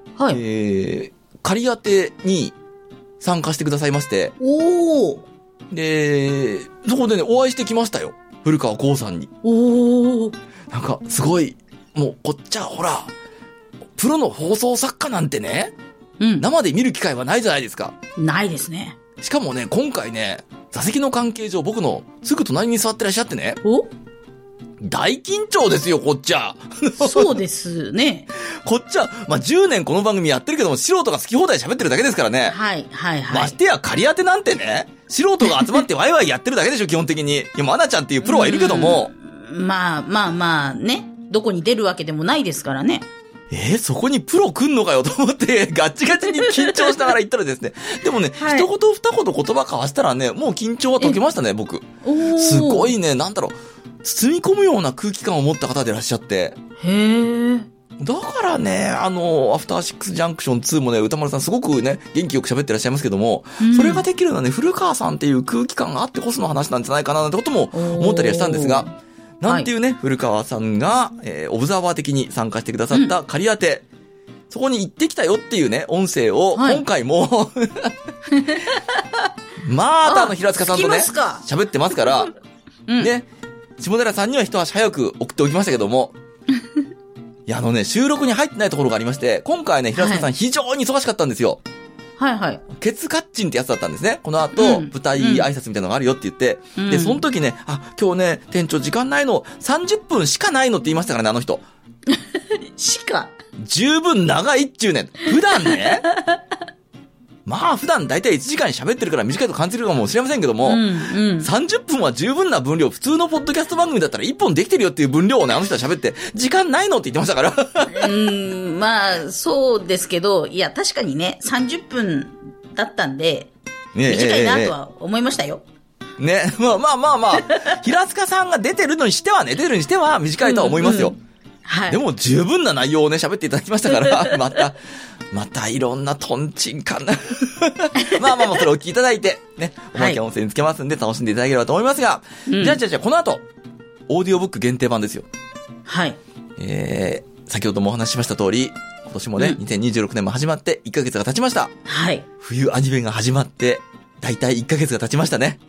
仮当てに参加してくださいまして。で、そこでね、お会いしてきましたよ。古川光さんに。なんか、すごい、もう、こっちはほら、プロの放送作家なんてね、生で見る機会はないじゃないですか。 ないですね。 しかもね、今回ね、座席の関係上僕のすぐ隣に座ってらっしゃってね。大緊張ですよ、こっちは。 そうですね。 こっちは、10年この番組やってるけども、素人が好き放題喋ってるだけですからね。ましてや仮当てなんてね、素人が集まってワイワイやってるだけでしょ、基本的に。いや、マナちゃんっていうプロはいるけども。 まあね。どこに出るわけでもないですからね。 そこにプロ来んのかよと思って、ガチガチに緊張しながら言ったらですね。でもね、一言二言言葉交わしたらね、もう緊張は解けましたね、僕。すごいね、なんだろう。包み込むような空気感を持った方でいらっしゃって。だからね、アフターシックスジャンクション2もね、歌丸さんすごくね、元気よく喋ってらっしゃいますけども、それができるのはね、古川さんっていう空気感があってこその話なんじゃないかななんてことも思ったりはしたんですが、 なんていうね、古川さんが、オブザーバー的に参加してくださった仮当て、そこに行ってきたよっていうね、音声を、今回も、また平塚さんとね、喋ってますから、ね、下寺さんには一足早く送っておきましたけども、いや、収録に入ってないところがありまして、今回ね、平塚さん非常に忙しかったんですよ。 はいはい。 ケツカッチンってやつだったんですね。この後、舞台挨拶みたいなのがあるよって言って、で、その時ね、今日ね、店長時間ないの、30分しかないのって言いましたからね、あの人。 しか十分長いっちゅうねん。普段ね、まあ普段だいたい1時間喋ってるから短いと感じるかもしれませんけども、30分は十分な分量、普通のポッドキャスト番組だったら1本できてるよっていう分量をね、あの人は喋って、時間ないのって言ってましたから。 まあそうですけど、いや確かにね、30分だったんで、短いなとは思いましたよ。 ね、まあ、平塚さんが出てるにしては短いとは思いますよ。はい。でも十分な内容をね、喋っていただきましたから、またいろんなトンチンカンな。まあ、それをお聞きいただいて、ね、おまけ音声につけますんで楽しんでいただければと思いますが、じゃあ、この後、オーディオブック限定版ですよ。 はい。 先ほどもお話ししました通り、今年もね、2026年も始まって1ヶ月が経ちました。 はい。 冬アニメが始まって、だいたい1ヶ月が経ちましたね。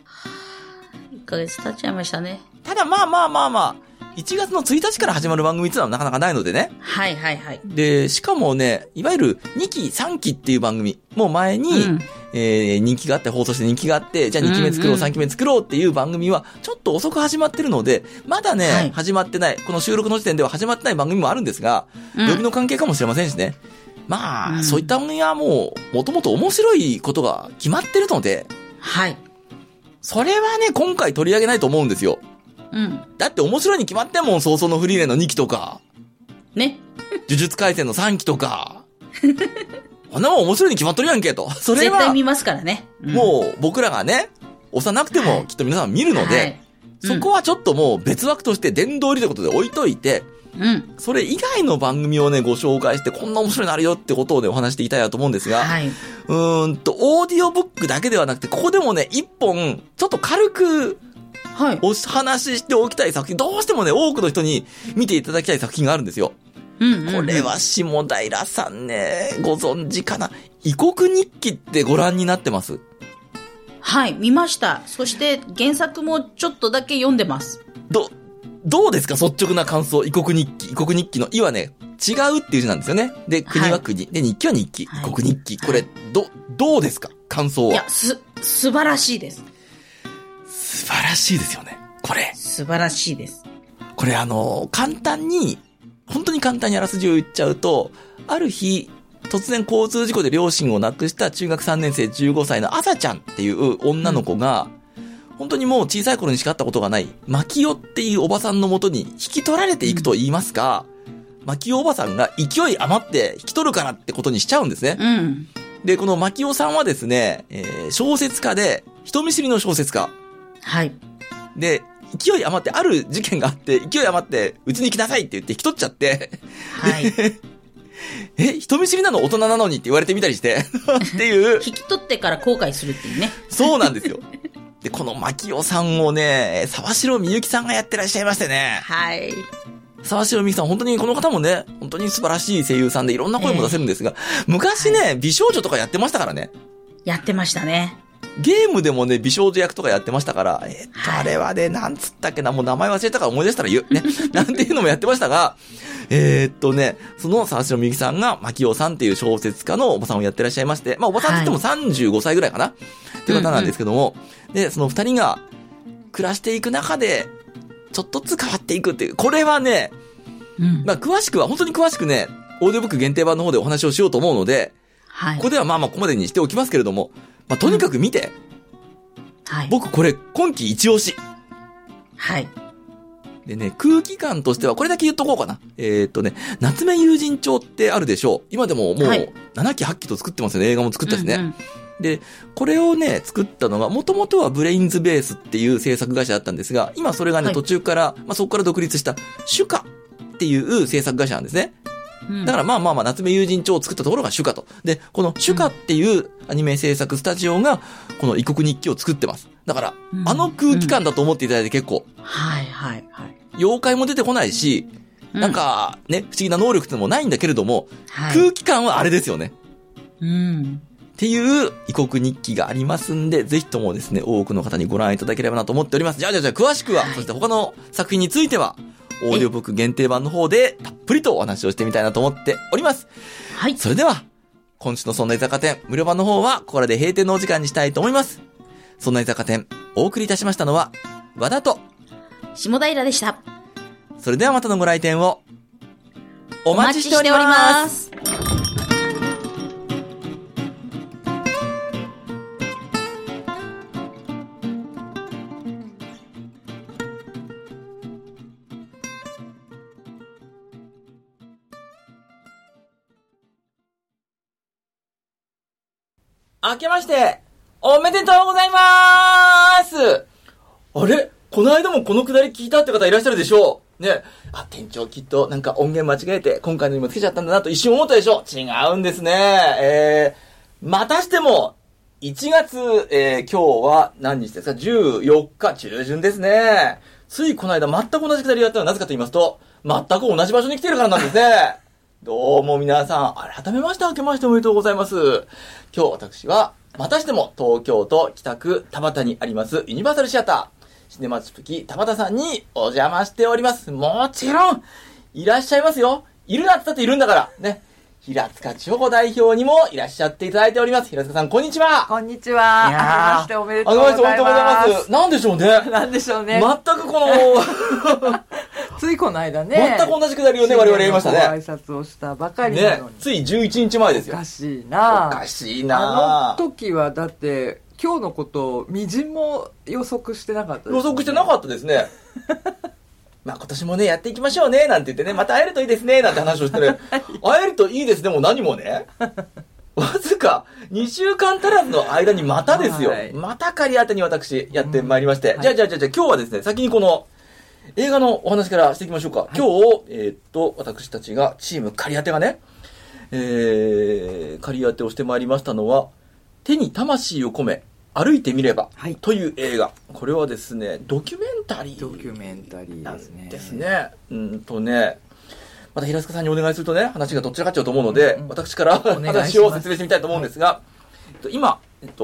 1ヶ月経っちゃいましたね。 ただまあ、1月の1日から始まる番組っていうのはなかなかないのでね。 はい。 で、しかもね、いわゆる2期、3期っていう番組、もう前に、人気があって、放送して人気があって、じゃあ2期目作ろう、3期目作ろうっていう番組は、ちょっと遅く始まってるので、まだね、始まってない、この収録の時点では始まってない番組もあるんですが、曜日の関係かもしれませんしね。まあ、そういった番組はもともと面白いことが決まってるので、 はい。 それはね、今回取り上げないと思うんですよ。だって面白いに決まってんもん、早々のフリーレンの2期とか。 ね。 呪術廻戦の3期とか。こんなもん面白いに決まっとるやんけと。それは。 絶対見ますからね。 もう僕らがね、押さなくてもきっと皆さん見るので、そこはちょっともう別枠として殿堂入りということで置いといて、それ以外の番組をね、ご紹介してこんな面白いのあるよってことをね、お話していきたいなと思うんですが、オーディオブックだけではなくて、ここでもね、一本、ちょっと軽く、お話ししておきたい作品、どうしてもね、多くの人に見ていただきたい作品があるんですよ。これは下平さんね、ご存知かな。異国日記ってご覧になってます？ はい、見ました。そして原作もちょっとだけ読んでます。 どうですか、率直な感想。異国日記。異国日記の「異」はね、違うっていう字なんですよね。で、国は国。で、日記は日記。異国日記。これ、どうですか、感想は。いや、 素晴らしいです。 素晴らしいですよね。これ。 素晴らしいです。 これ本当に簡単にあらすじを言っちゃうと、ある日、突然交通事故で両親を亡くした中学3年生15歳の朝ちゃんっていう女の子が、本当にもう小さい頃にしか会ったことがない、牧代っていうおばさんの元に引き取られていくと言いますか、牧代おばさんが勢い余って引き取るからってことにしちゃうんですね。で、この牧代さんはですね、小説家で、人見知りの小説家。 はい。 で、勢い余ってある事件があって、勢い余って、うちに来なさいって言って引き取っちゃって、 はい。 人見知りなの大人なのにって言われてみたりして、っていう。 引き取ってから後悔するっていうね。 そうなんですよ。で、この牧代さんをね、沢城みゆきさんがやってらっしゃいましてね。 はい。 沢城みゆきさん、本当にこの方もね、本当に素晴らしい声優さんでいろんな声も出せるんですが、昔ね、美少女とかやってましたからね。 やってましたね。 ゲームでもね、美少女役とかやってましたから、あれはね、なんつったっけな、もう名前忘れたから思い出したら言う。ね。なんていうのもやってましたが、その沢城みゆきさんが、牧代さんっていう小説家のおばさんをやってらっしゃいまして、まあ、おばさんって言っても35歳ぐらいかな、っていう方なんですけども、で、その二人が暮らしていく中で、ちょっとずつ変わっていくっていう、これはね、まあ、本当に詳しくね、オーディオブック限定版の方でお話をしようと思うので、ここではまあここまでにしておきますけれども、まあ、とにかく見て。僕これ今季一押し。でね、空気感としてはこれだけ言っとこうかな。夏目友人帳ってあるでしょう。今でももう7期8期と作ってますよね。映画も作ったしね。で、これをね、作ったのが、もともとはブレインズベースっていう制作会社だったんですが、今それがね、途中から、まあ、そこから独立したシュカっていう制作会社なんですね。だからまあ夏目友人帳を作ったところがシュカと。で、このシュカっていうアニメ制作スタジオが、この異国日記を作ってます。だから、あの空気感だと思っていただいて結構。 妖怪も出てこないし、なんかね、不思議な能力ってのもないんだけれども、空気感はあれですよね。っていう異国日記がありますんで、ぜひともですね、多くの方にご覧いただければなと思っております。じゃあ詳しくは、そして他の作品については、オーディオブック限定版の方でたっぷりとお話をしてみたいなと思っております。はい。それでは、今週のそんな居酒店、無料版の方は、これで閉店のお時間にしたいと思います。そんな居酒店、お送りいたしましたのは、和田と、 下平でした。 それではまたのご来店を、お待ちしております。明けまして、おめでとうございまーす。あれ？この間もこのくだり聞いたって方いらっしゃるでしょうね。店長きっとなんか音源間違えて今回のにもつけちゃったんだなと一瞬思ったでしょ。違うんですね。またしても、1月、今日は何日ですか？ 14 日中旬ですね。ついこの間全く同じくだりやったのはなぜかと言いますと、全く同じ場所に来ているからなんですね。どうも皆さん、改めまして明けましておめでとうございます。今日私は、またしても東京都北区田端にありますユニバーサルシアター、シネマチプキ田端さんにお邪魔しております。もちろん、いらっしゃいますよ。いるなって言ったっているんだから。ね。平塚千穂子代表にもいらっしゃっていただいております。平塚さん、こんにちは。 こんにちは。明けましておめでとうございます。 明けましておめでとうございます。なんでしょうね。 なんでしょうね。 全くこの、 ついこの間ね。 全く同じくだりをね、我々やりましたね。 挨拶をしたばかりなのに。 ね。つい11日前ですよ。 おかしいな。 おかしいな。 あの時はだって、今日のことをみじんも予測してなかったです、ね。 予測してなかったですね。まあ今年もね、やっていきましょうね、なんて言ってね、また会えるといいですね、なんて話をしてね、会えるといいですね、もう何もね、わずか2週間足らずの間にまたですよ。はい、また仮当てに私、やってまいりまして。じゃあ今日はですね、先にこの、映画のお話からしていきましょうか。はい、今日、私たちが、チーム仮当てがね、仮当てをしてまいりましたのは、手に魂を込め、歩いてみれば、という映画。これはですね、ドキュメンタリーなんですね。また平塚さんにお願いするとね、話がどちらかっちゃうと思うので、私から話を説明してみたいと思うんですが、今、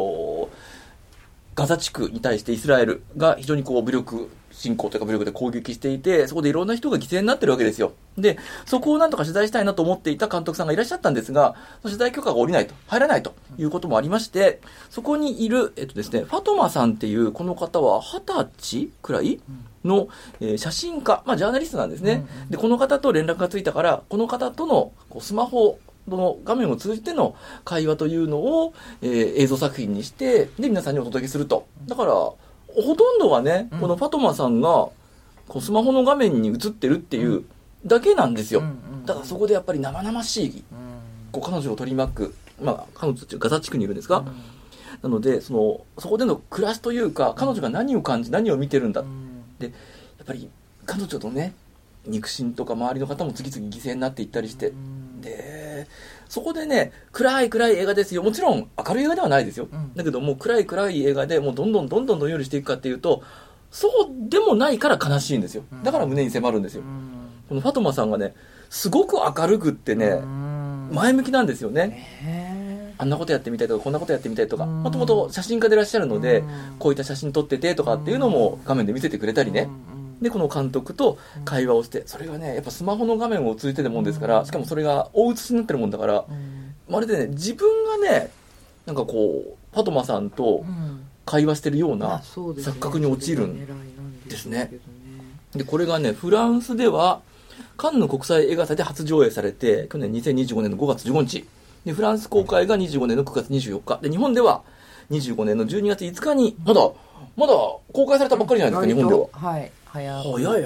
ガザ地区に対してイスラエルが非常にこう武力侵攻というか武力で攻撃していて、そこでいろんな人が犠牲になってるわけですよ。で、そこをなんとか取材したいなと思っていた監督さんがいらっしゃったんですが、取材許可が下りないと、入らないということもありまして、そこにいる、ですね、ファトマさんっていうこの方は20歳くらいの、写真家、ジャーナリストなんですね。で、この方と連絡がついたから、この方とのスマホの画面を通じての会話というのを、映像作品にして、で、皆さんにお届けすると。だから、ほとんどがね、このファトマさんがスマホの画面に映ってるっていうだけなんですよ。だからそこでやっぱり生々しい、彼女を取り巻く、彼女たちガザ地区にいるんですか、なのでそこでの暮らしというか、彼女が何を感じ何を見てるんだ、でやっぱり彼女のね肉親とか周りの方も次々犠牲になっていったりして、でそこでね、暗い映画ですよ。もちろん明るい映画ではないですよ。だけども暗い映画でもうどんどんどんよりしていくかっていうと、そうでもないから悲しいんですよ。だから胸に迫るんですよ。このファトマさんがね、すごく明るくってね、前向きなんですよね。あんなことやってみたいとかこんなことやってみたいとか、もともと写真家でいらっしゃるので、こういった写真撮っててとかっていうのも画面で見せてくれたりね。でこの監督と会話をして、それがねやっぱスマホの画面を通じてるもんですから、しかもそれが大写しになってるもんだから、まるでね自分がねなんかこうファトマさんと会話してるような錯覚に陥るんですね。でこれがねフランスではカンヌ国際映画祭で初上映されて、去年2025年の5月15日で、フランス公開が25年の9月24日で、日本では25年の12月5日にまだ公開されたばっかりじゃないですか、日本では。はい早い。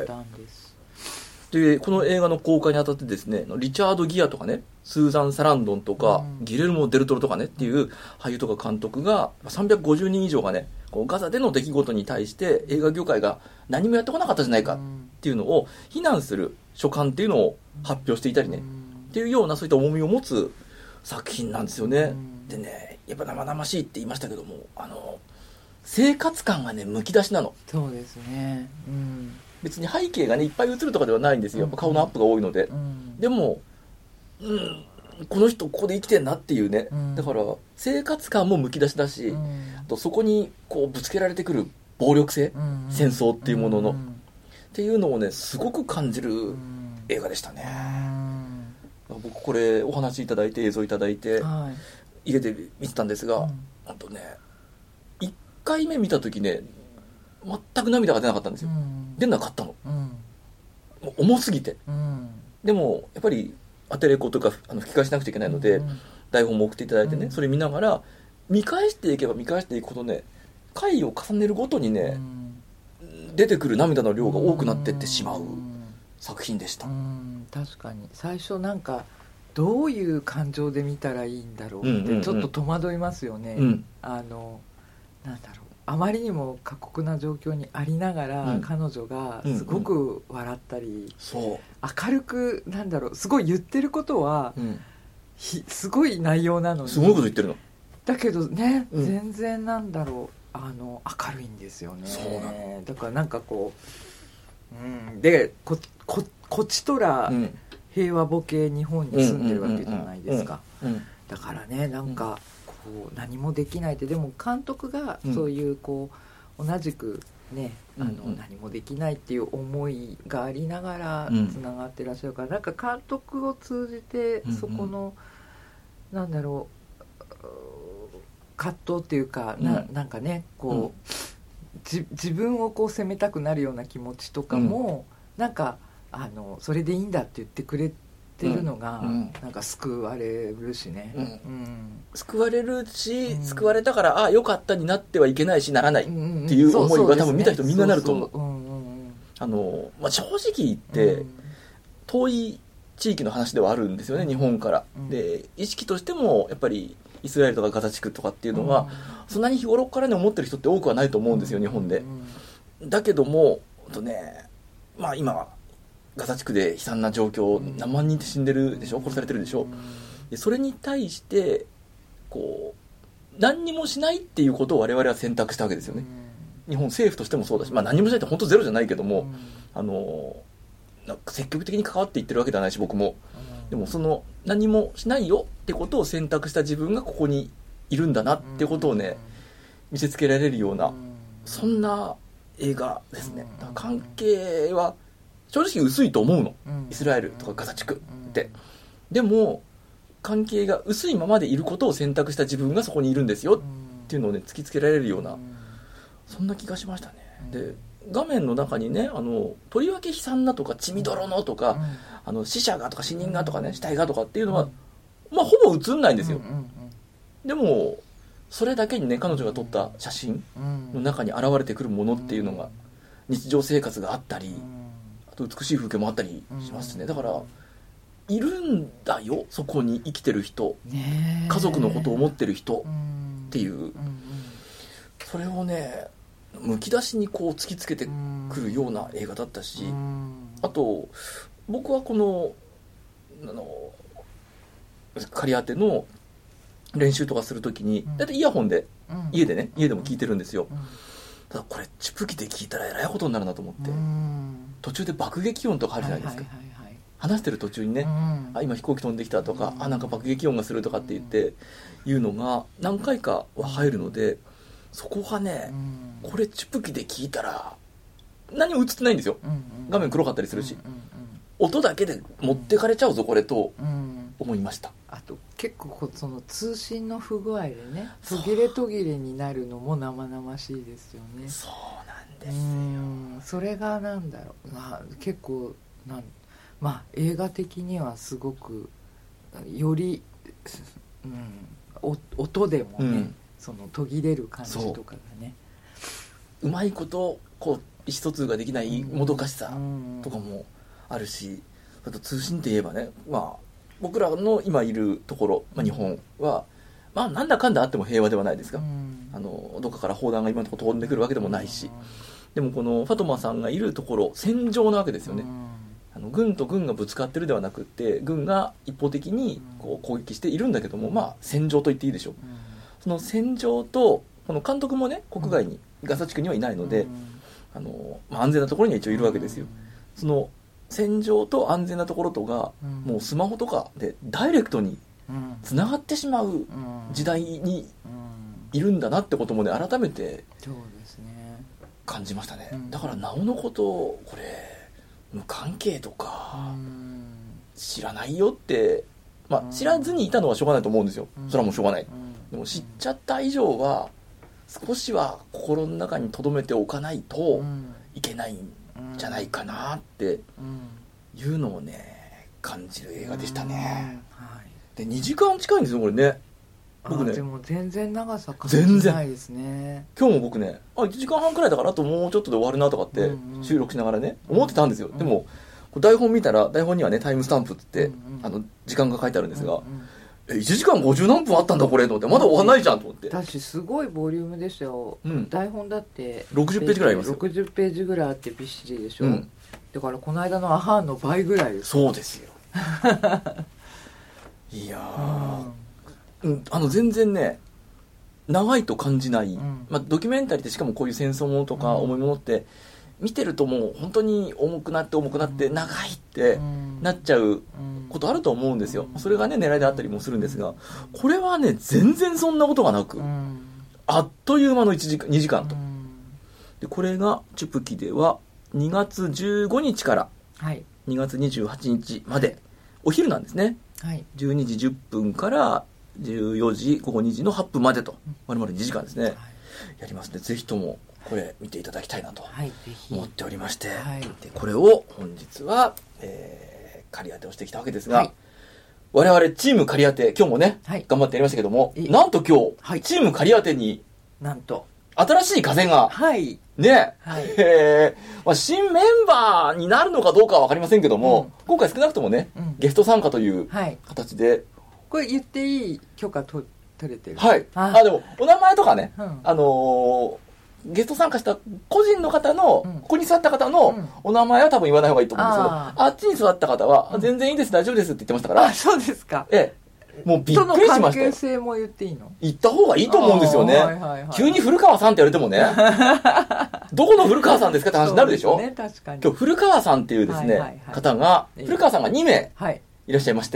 でこの映画の公開にあたってですね、リチャード・ギアとかね、スーザン・サランドンとか、ギレルモ・デルトロとかねっていう俳優とか監督が350人以上がね、こうガザでの出来事に対して映画業界が何もやってこなかったじゃないかっていうのを非難する書簡っていうのを発表していたりね、っていうようなそういった重みを持つ作品なんですよね。でね、やっぱ生々しいって言いましたけども、生活感がねむき出しなの。 そうですね。 別に背景がねいっぱい映るとかではないんですよ。やっぱ顔のアップが多いので、でも、この人ここで生きてんなっていうね、だから生活感もむき出しだし、あとそこにこうぶつけられてくる暴力性、戦争っていうものの、っていうのをねすごく感じる映画でしたね。僕これお話いただいて映像いただいて、家で見てたんですが、あとね1回目見た時ね全く涙が出なかったんですよ。出なかったの、もう重すぎて、でもやっぱりアテレコとか吹き替えしなくちゃいけないので、台本も送っていただいてね、それ見ながら見返していけば見返していくほどね、回を重ねるごとにね、出てくる涙の量が多くなっていってしまう作品でした。 確かに最初なんかどういう感情で見たらいいんだろうってちょっと戸惑いますよね。なんだろう、あまりにも過酷な状況にありながら、彼女がすごく笑ったり、明るくなんだろう、すごい言ってることは、すごい内容なのにすごいこと言ってるのだけどね、全然なんだろう、明るいんですよね。 そうなの。 だからなんかこう、でこちとら、平和ボケ日本に住んでるわけじゃないですか。だからね、なんかこう何もできないって、でも監督がそういうこう同じくね、何もできないっていう思いがありながらつながってらっしゃるから、なんか監督を通じてそこの、なんだろう、葛藤っていうか、なんかねこう、自分をこう責めたくなるような気持ちとかも、なんかそれでいいんだって言ってくれてるのが、なんか救われるしね、 救われるし、救われたからあよかったになってはいけないしならないっていう思いが多分見た人みんななると思う。正直言って、遠い地域の話ではあるんですよね、日本から。で意識としてもやっぱりイスラエルとかガザ地区とかっていうのは、そんなに日頃からね思ってる人って多くはないと思うんですよ、日本で。だけども今ガザ地区で悲惨な状況、何万人って死んでるでしょ、殺されてるでしょ。でそれに対してこう何にもしないっていうことを我々は選択したわけですよね。日本政府としてもそうだし、何もしないって本当ゼロじゃないけども、なんか積極的に関わっていってるわけではないし僕も、でもその何もしないよってことを選択した自分がここにいるんだなってことをね、見せつけられるような、そんな映画ですね。だから関係は正直薄いと思うの、イスラエルとかガザ地区って。でも関係が薄いままでいることを選択した自分がそこにいるんですよっていうのをね突きつけられるような、そんな気がしましたね。で画面の中にね、とりわけ悲惨なとか血みどろのとか、死者がとか死人がとかね、死体がとかっていうのは、ほぼ映んないんですよ。でもそれだけにね、彼女が撮った写真の中に現れてくるものっていうのが、日常生活があったり、あと美しい風景もあったりしますね。だからいるんだよ、そこに生きてる人、家族のことを思ってる人っていう、それをねむき出しにこう突きつけてくるような映画だったし、あと僕はこの仮当ての練習とかするときにだいたいイヤホンで、家でも聞いてるんですよ。ただこれチュプキで聞いたらえらいことになるなと思って、途中で爆撃音とかあるじゃないですか、話してる途中にね、今飛行機飛んできたとか、なんか爆撃音がするとかって言っていうのが何回かは入るので、そこがね、これチュプキで聞いたら何も映ってないんですよ、画面黒かったりするし、音だけで持ってかれちゃうぞこれと思いました。 あと結構その通信の不具合でね、途切れ途切れになるのも生々しいですよね。 そうなんですよ。 それがなんだろう、結構映画的にはすごくより、音でもね、その途切れる感じとかがね、 うまいことこう意思疎通ができないもどかしさとかもあるし、あと通信って言えばね、僕らの今いるところ、日本はなんだかんだあっても平和ではないですか。どっかから砲弾が今のところ飛んでくるわけでもないし、でもこのファトマさんがいるところ戦場なわけですよね。軍と軍がぶつかってるではなくって、軍が一方的にこう攻撃しているんだけども、戦場と言っていいでしょう。その戦場とこの監督もね、国外にガザ地区にはいないので、 安全なところには一応いるわけですよ。その戦場と安全なところとが、もうスマホとかでダイレクトにつながってしまう時代にいるんだなってこともね、改めて感じましたね。だからなおのことこれ無関係とか知らないよって、知らずにいたのはしょうがないと思うんですよ。それはもうしょうがない。でも知っちゃった以上は少しは心の中に留めておかないといけないんじゃないかなっていうのをね感じる映画でしたね。で2時間近いんですよこれね。僕ねでも全然長さ感じないですね。 今日も僕ね1時間半くらいだからあともうちょっとで終わるなとかって収録しながらね思ってたんですよ。でも台本見たら台本にはねタイムスタンプって時間が書いてあるんですが、1時間50何分あったんだこれと思って、まだ終わんないじゃんと思って。 私すごいボリュームでしたよ、台本だって 60ページぐらいありますよ。 60ページぐらいあってびっしりでしょ、だからこの間のアハーンの倍ぐらいです。 そうですよいや全然ね長いと感じない、ドキュメンタリーってしかもこういう戦争ものとか重いものって見てるともう本当に重くなって長いってなっちゃうことあると思うんですよ。それがね狙いであったりもするんですが、これはね全然そんなことがなく、あっという間の2時間と。でこれがチュプキでは2月15日から2月28日までお昼なんですね、12時10分から14時午後2時の8分までと、丸々2時間ですね、やりますので、ぜひともこれ見ていただきたいなと思っておりまして、でこれを本日は、仮当てをしてきたわけですが、我々チーム仮当て今日もね、頑張ってやりましたけども、なんと今日、チーム仮当てになんと新しい風が、ね、新メンバーになるのかどうかは分かりませんけども、今回少なくともね、ゲスト参加という形で、 これ言っていい許可取れてる。 でもお名前とかね、ゲスト参加した個人の方の、ここに座った方のお名前は多分言わない方がいいと思うんですけど、あっちに座った方は、全然いいです、大丈夫ですって言ってましたから。 そうですか。 もうびっくりしました。 その関係性も言っていいの？ 言った方がいいと思うんですよね。急に古川さんって言われてもね、どこの古川さんですかって話になるでしょ。 確かに。 今日古川さんっていうですね、方が、古川さんが2名いらっしゃいまして、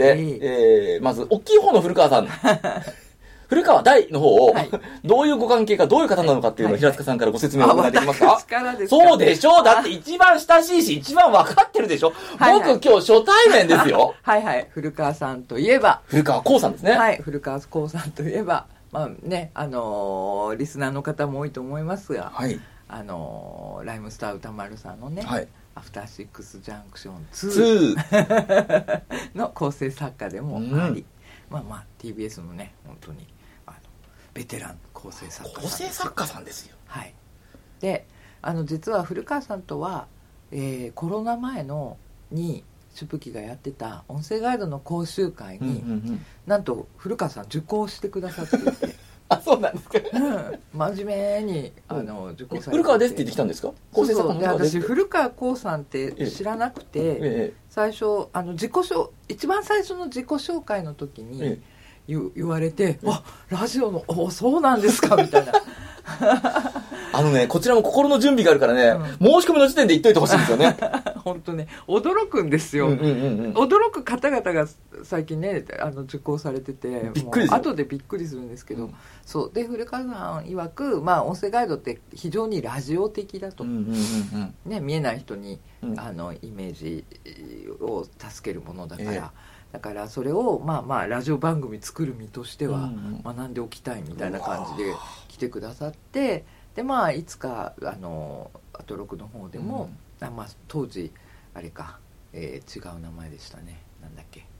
まず大きい方の古川さん。古川大の方を、どういうご関係かどういう方なのかっていうのを平塚さんからご説明をお願いできますか？そうでしょう。だって一番親しいし一番分かってるでしょ。僕今日初対面ですよ。 古川さんといえば古川光さんですね。 古川光さんといえばリスナーの方も多いと思いますが、ライムスター歌丸さんのね、アフターシックスジャンクション2の構成作家でもあり、TBS のね本当にベテラン構成作家さんですよ。で実は古川さんとは、コロナ前にチュプキがやってた音声ガイドの講習会に、なんと古川さん受講してくださっていてそうなんですか。 真面目に受講されて、 古川ですって言ってきたんですか？構成作家の古川ですって。 私古川光さんって知らなくて、最初一番最初の自己紹介の時に、言われて、ラジオのそうなんですかみたいなこちらも心の準備があるからね、申し込みの時点で言っといてほしいんですよね。 本当ね、驚くんですよ、驚く方々が最近ね受講されてて、 びっくりですよ。 後でびっくりするんですけど、そうで古川さん曰く、音声ガイドって非常にラジオ的だと、見えない人に、イメージを助けるものだから、だからそれをラジオ番組作る身としては学んでおきたいみたいな感じで来てくださって、でいつかアトロクの方でも、当時あれか、違う名前でしたね、なんだっけ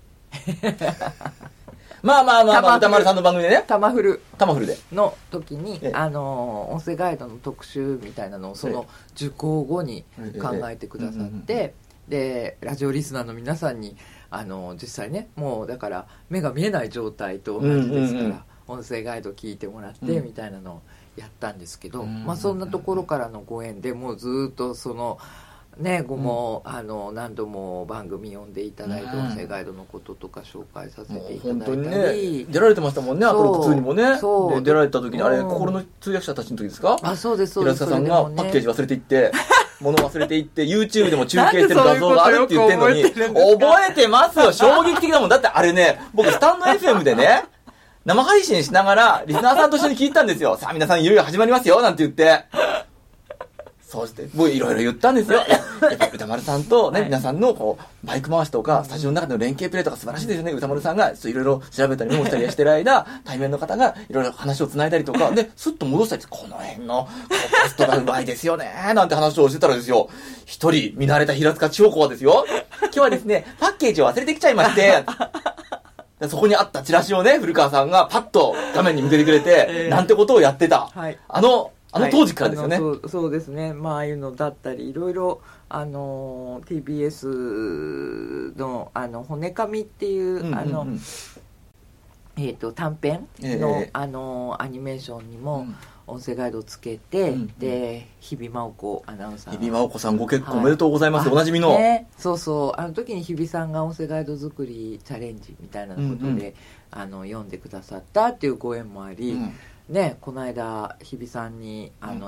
歌丸さんの番組でね、 タマフルでの時に、音声ガイドの特集みたいなのをその受講後に考えてくださって、でラジオリスナーの皆さんに実際ね、もうだから目が見えない状態と同じですから、音声ガイド聞いてもらってみたいなのをやったんですけど、そんなところからのご縁でもうずっとそのね、も何度も番組呼んでいただいて、音声ガイドのこととか紹介させていただいたり、 本当にね、出られてましたもんね、アトロック2にもね。で出られた時に、あれ、心の通訳者たちの時ですか？ あ、そうです、そうです。 平塚さんがパッケージ忘れていって、物忘れていって、YouTube でも中継してる画像があるって言ってんのに、覚えてますよ、衝撃的だもん。だってあれね、僕スタンド FM でね、生配信しながら、リスナーさんと一緒に聞いたんですよ。さあ皆さんいよいよ始まりますよ、なんて言って。そうして、もういろいろ言ったんですよ。やっぱ歌丸さんとね、はい、皆さんのこう、バイク回しとか、スタジオの中での連携プレーとか素晴らしいですよね。歌丸さんがいろいろ調べたりメモしたりしてる間、対面の方がいろいろ話を繋いだりとか、で、スッと戻したりして、この辺のポストがうまいですよね、なんて話をしてたらですよ。一人、見慣れた平塚千代子はですよ。今日はですね、パッケージを忘れてきちゃいまして、そこにあったチラシをね、古川さんがパッと画面に向けてくれて、なんてことをやってた。はい、あの当時からですよね。 はい、そうですね。まあ、ああいうのだったり、いろいろ、TBS の、骨紙っていう、短編の、アニメーションにも、音声ガイドをつけて、で、日比真央子アナウンサー。 日比真央子さんご結婚おめでとうございます。おなじみの。 ね、そうそう。あの時に日比さんが音声ガイド作りチャレンジみたいなことで、読んでくださったっていうご縁もあり、ね、この間日比さんに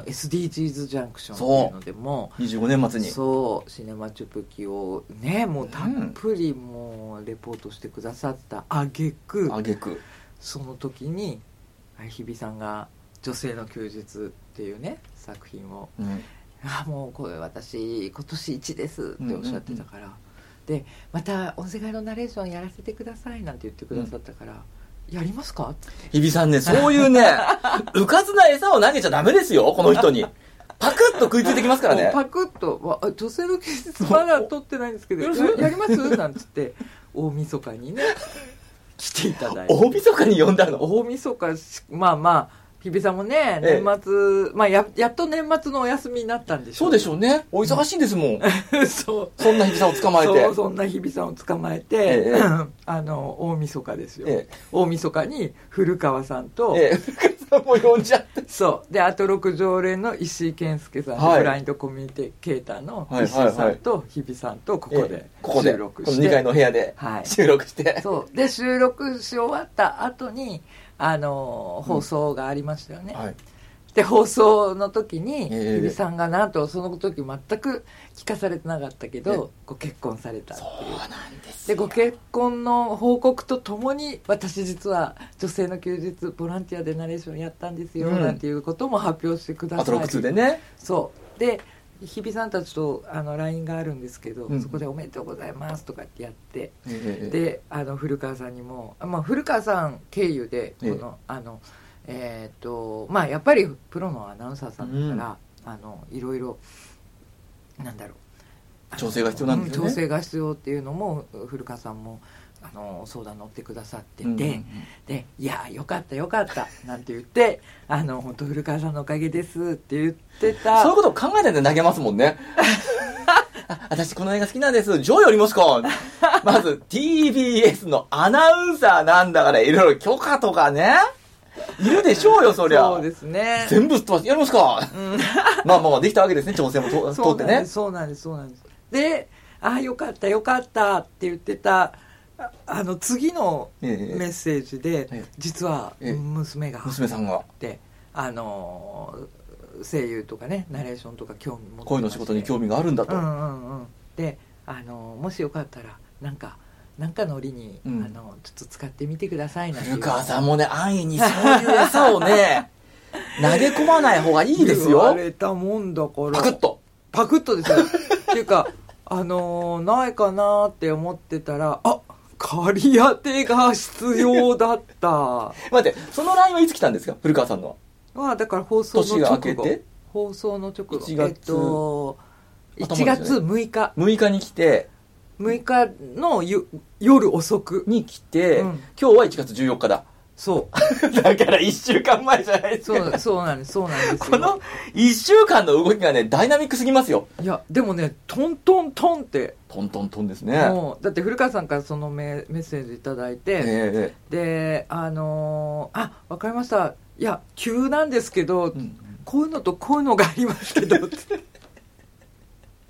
SDGs ジャンクションっていうのでも 25年末にそうシネマチュプキをねもうたっぷりもうレポートしてくださった挙句その時に日比さんが女性の休日っていうね作品を、もうこれ私今年1ですっておっしゃってたから、でまた音声ガイドナレーションやらせてくださいなんて言ってくださったから、やりますか？ 日比さんね、そういうね、うかずな餌を投げちゃダメですよ、この人に。パクッと食いついてきますからね。 パクッと、女性の休日まだ撮ってないんですけど、やりますなんつって、大晦日にね、来ていただいて。 大晦日に呼んだの？ 大晦日、まあまあ、日比さんもね、年末、まあやっと年末のお休みになったんでしょう。 そうでしょうね。お忙しいんですもん。そんな日比さんを捕まえて。 そんな日比さんを捕まえて、大晦日ですよ。大晦日に古川さんと、 古川さんも呼んじゃって。 そう。で、アトロク常連の石井健介さん、ブラインドコミュニケーターの石井さんと日比さんとここで収録して。 この2階の部屋で収録して。 そう。で、収録し終わった後に、放送がありましたよね、で放送の時に日比さんがなんとその時全く聞かされてなかったけどご結婚されたっていう。 そうなんですでご結婚の報告とともに私実は女性の休日ボランティアでナレーションやったんですよ、なんていうことも発表してください。 アトロック2でね。 そうで日比さんたちとLINE があるんですけど、そこでおめでとうございますとかってやって、で古川さんにも、古川さん経由でこの、まあやっぱりプロのアナウンサーさんだから、いろいろなんだろう調整が必要なんですよね。 調整が必要っていうのも古川さんも相談乗ってくださってて、でいやよかったよかったなんて言って本当古川さんのおかげですって言ってた。 そういうことを考えないで投げますもんね。私この映画好きなんです。ジョーよりもしかまず TBS のアナウンサーなんだからいろいろ許可とかねいるでしょうよ、そりゃ。 そうですね。 全部すっ飛ばしてやりますか。まあできたわけですね、調整も通ってね。 そうなんです。でよかったよかったって言ってた次のメッセージで、実は娘さんがで声優とかねナレーションとか興味持ってまして、 声の仕事に興味があるんだと、 でもしよかったらなんかの折に、ちょっと使ってみてくださいなんて。 古川さんもね安易にそういう餌をね投げ込まない方がいいですよ。 言われたもんだからパクッとですよっていうかないかなって思ってたら借り当てが必要だった待って、その LINE はいつ来たんですか、古川さんのは。だから放送の直後放送の直後1月6日に来て 6日の夜遅くに来て、今日は1月14日だ。 そうだから1週間前じゃないですか。 そうなんですよ。 この1週間の動きがねダイナミックすぎますよ。 いやでもねトントントンってトントントンですね。 もうだって古川さんからそのメッセージいただいて、でわかりました、いや急なんですけど、こういうのとこういうのがありますけどって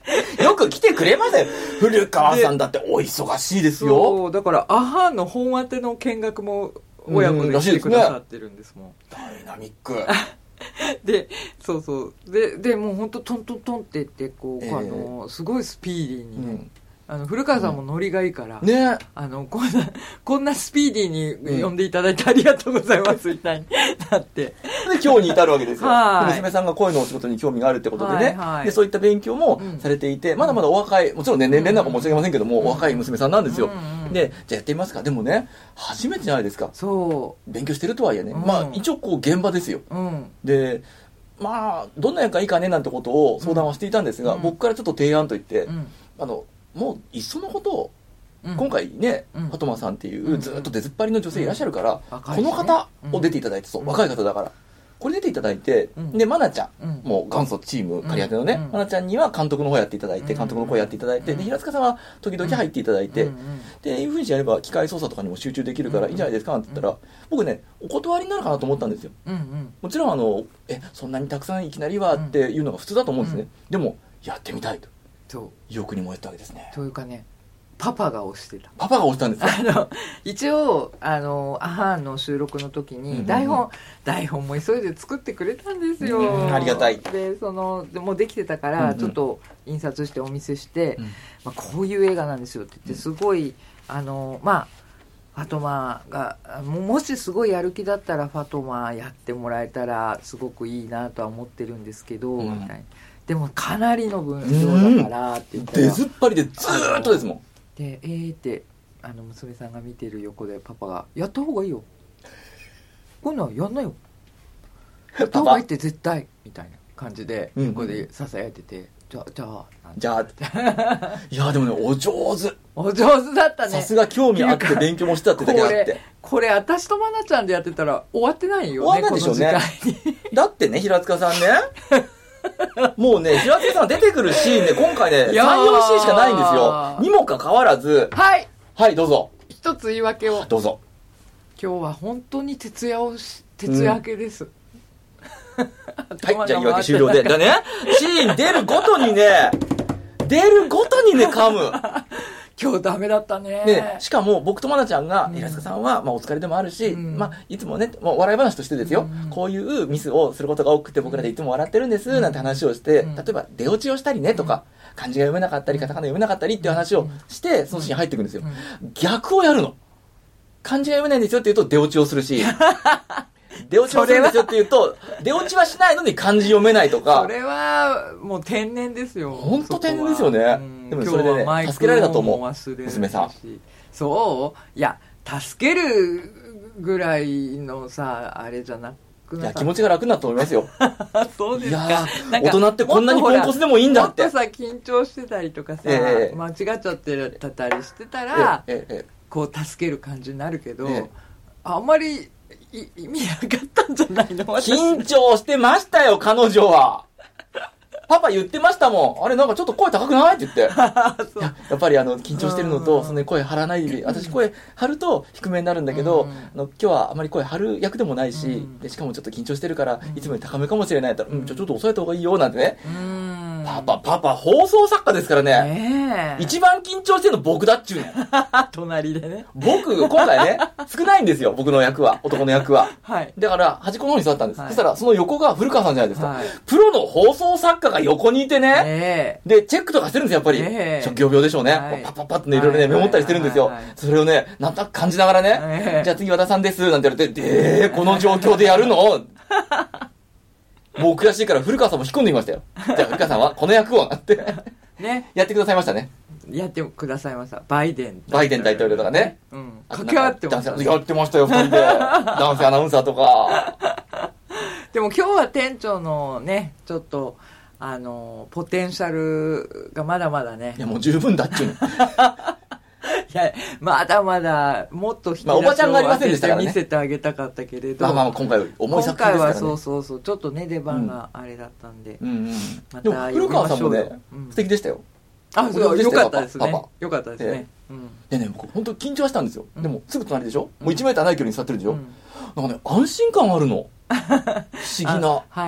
よく来てくれましたよ。古川さんだってお忙しいですよ。 そう、だから、アハの本宛ての見学も親子で来てくださってるんですもん。 ダイナミック。 で、そうそう。で、もうほんとトントントンって言って、こう、すごいスピーディーにね、古川さんもノリがいいから、 ね、 こんなスピーディーに呼んでいただいてありがとうございますみたいになって。 で、今日に至るわけですよ。 はい、 娘さんが声のお仕事に興味があるってことでね、はいはい、でそういった勉強もされていて、まだまだお若い、もちろんね、年齢なんか申し上げませんけども、お若い娘さんなんですよ。で、じゃあやってみますか。でもね、初めてじゃないですか。 そう。 勉強してるとはいえね、まあ一応こう現場ですよ。で、まあ、どんな役がいいかねなんてことを相談はしていたんですが、僕からちょっと提案といって、もういっそのことを、今回ね、ファトマさんっていうずっと出ずっぱりの女性いらっしゃるから、この方を出ていただいて、そう若い方だからこれ出ていただいて、でマナちゃん、もう元祖チーム刈り当てのね、マナちゃんには監督の方やっていただいて、監督の声やっていただいて、で平塚さんは時々入っていただいて、でいうふうにやれば機械操作とかにも集中できるからいいんじゃないですかって言ったら、僕ねお断りになるかなと思ったんですよ。もちろんそんなにたくさんいきなりはっていうのが普通だと思うんですね。でもやってみたいと。欲に燃えたわけですね。 というかね、パパが押してた。 パパが押したんですよ。 一応アハーの収録の時に台本も急いで作ってくれたんですよ。 ありがたい。 でもうできてたからちょっと印刷してお見せして、こういう映画なんですよって言って、すごいファトマがもしすごいやる気だったらファトマやってもらえたらすごくいいなとは思ってるんですけど、みたいな。でもかなりの分量だからって言ったら、 出ずっぱりでずーっとですもん。 でって娘さんが見てる横でパパが「やった方がいいよ、こういうのはやんなよ、やった方がいいって絶対」みたいな感じで横でささやいてて、じゃあいやでもね、お上手だったね。 さすが興味あって勉強もしてたってだけあって、 これ私とマナちゃんでやってたら終わってないよね。 終わんないでしょうね。だってね、平塚さんねもうね、平塚さん出てくるシーンね、今回ね、3、4シーンしかないんですよ。にもかかわらず、はい、どうぞ。 一つ言い訳を。 どうぞ。 今日は本当に徹夜明けです。 はい、じゃあ言い訳終了で。だね、シーン出るごとにね、噛む。 今日ダメだったね。 しかも僕とマナちゃんが、平塚さんはお疲れでもあるし、いつもね、笑い話としてですよ、こういうミスをすることが多くて僕らでいつも笑ってるんですなんて話をして、例えば出落ちをしたりねとか、漢字が読めなかったりカタカナ読めなかったりっていう話をしてそのシーン入ってくるんですよ。逆をやるの。漢字が読めないんですよって言うと出落ちをするし、出落ちをするんですよって言うと出落ちはしないのに漢字読めないとか。 それはもう天然ですよ。 本当天然ですよね。でもそれでね、助けられたと思う、娘さん。 そういや、助けるぐらいのさ、あれじゃなくないや、気持ちが楽になったと思いますよ。 そうですか。 いや、大人ってこんなにポンコツでもいいんだって。 もっとさ、緊張してたりとかさ、間違っちゃってたりしてたら、こう助ける感じになるけど、あんまり意味なかったんじゃないの？ 緊張してましたよ、彼女は。パパ言ってましたもん。あれなんかちょっと声高くないって言って。やっぱり緊張してるのと、そんなに声張らないで、私声張ると低めになるんだけど、今日はあまり声張る役でもないし、でしかもちょっと緊張してるから、いつもより高めかもしれないって言ったら、ちょっと抑えた方がいいよなんてね。パパ放送作家ですからね。一番緊張してるの僕だっちゅうね。 隣でね。 僕今回ね、少ないんですよ、僕の役は、男の役は。だから端っこの方に座ったんです。そしたらその横が古川さんじゃないですか。プロの放送作家が横にいてね、でチェックとかしてるんですよ、やっぱり。職業病でしょうね。パッパッパッとね、いろいろねメモったりしてるんですよ。それをね、なんとなく感じながらね、じゃあ次和田さんですなんて言われて、この状況でやるの？もう悔しいから古川さんも引っ込んでみましたよ。じゃあ古川さんはこの役をなってやってくださいましたね。 やってくださいました。バイデン大統領とかね。 掛け合ってました。 やってましたよ、二人で。男性アナウンサーとか。 でも今日は店長のね、ちょっとポテンシャルがまだまだね。 いやもう十分だっちゅうの。 いや、まだまだもっと引き出しおばちゃんがありませんでしたからね。 見せてあげたかったけれど、 今回重い作品ですからね。 今回はそうちょっとね出番があれだったんで、 また古川さんもね、素敵でしたよ。 そうよかったですね。よかったですね。 でね、僕本当緊張したんですよ。でもすぐ隣でしょ。もう1メーターない距離に座ってるでしょ。なんかね、安心感あるの。不思議な。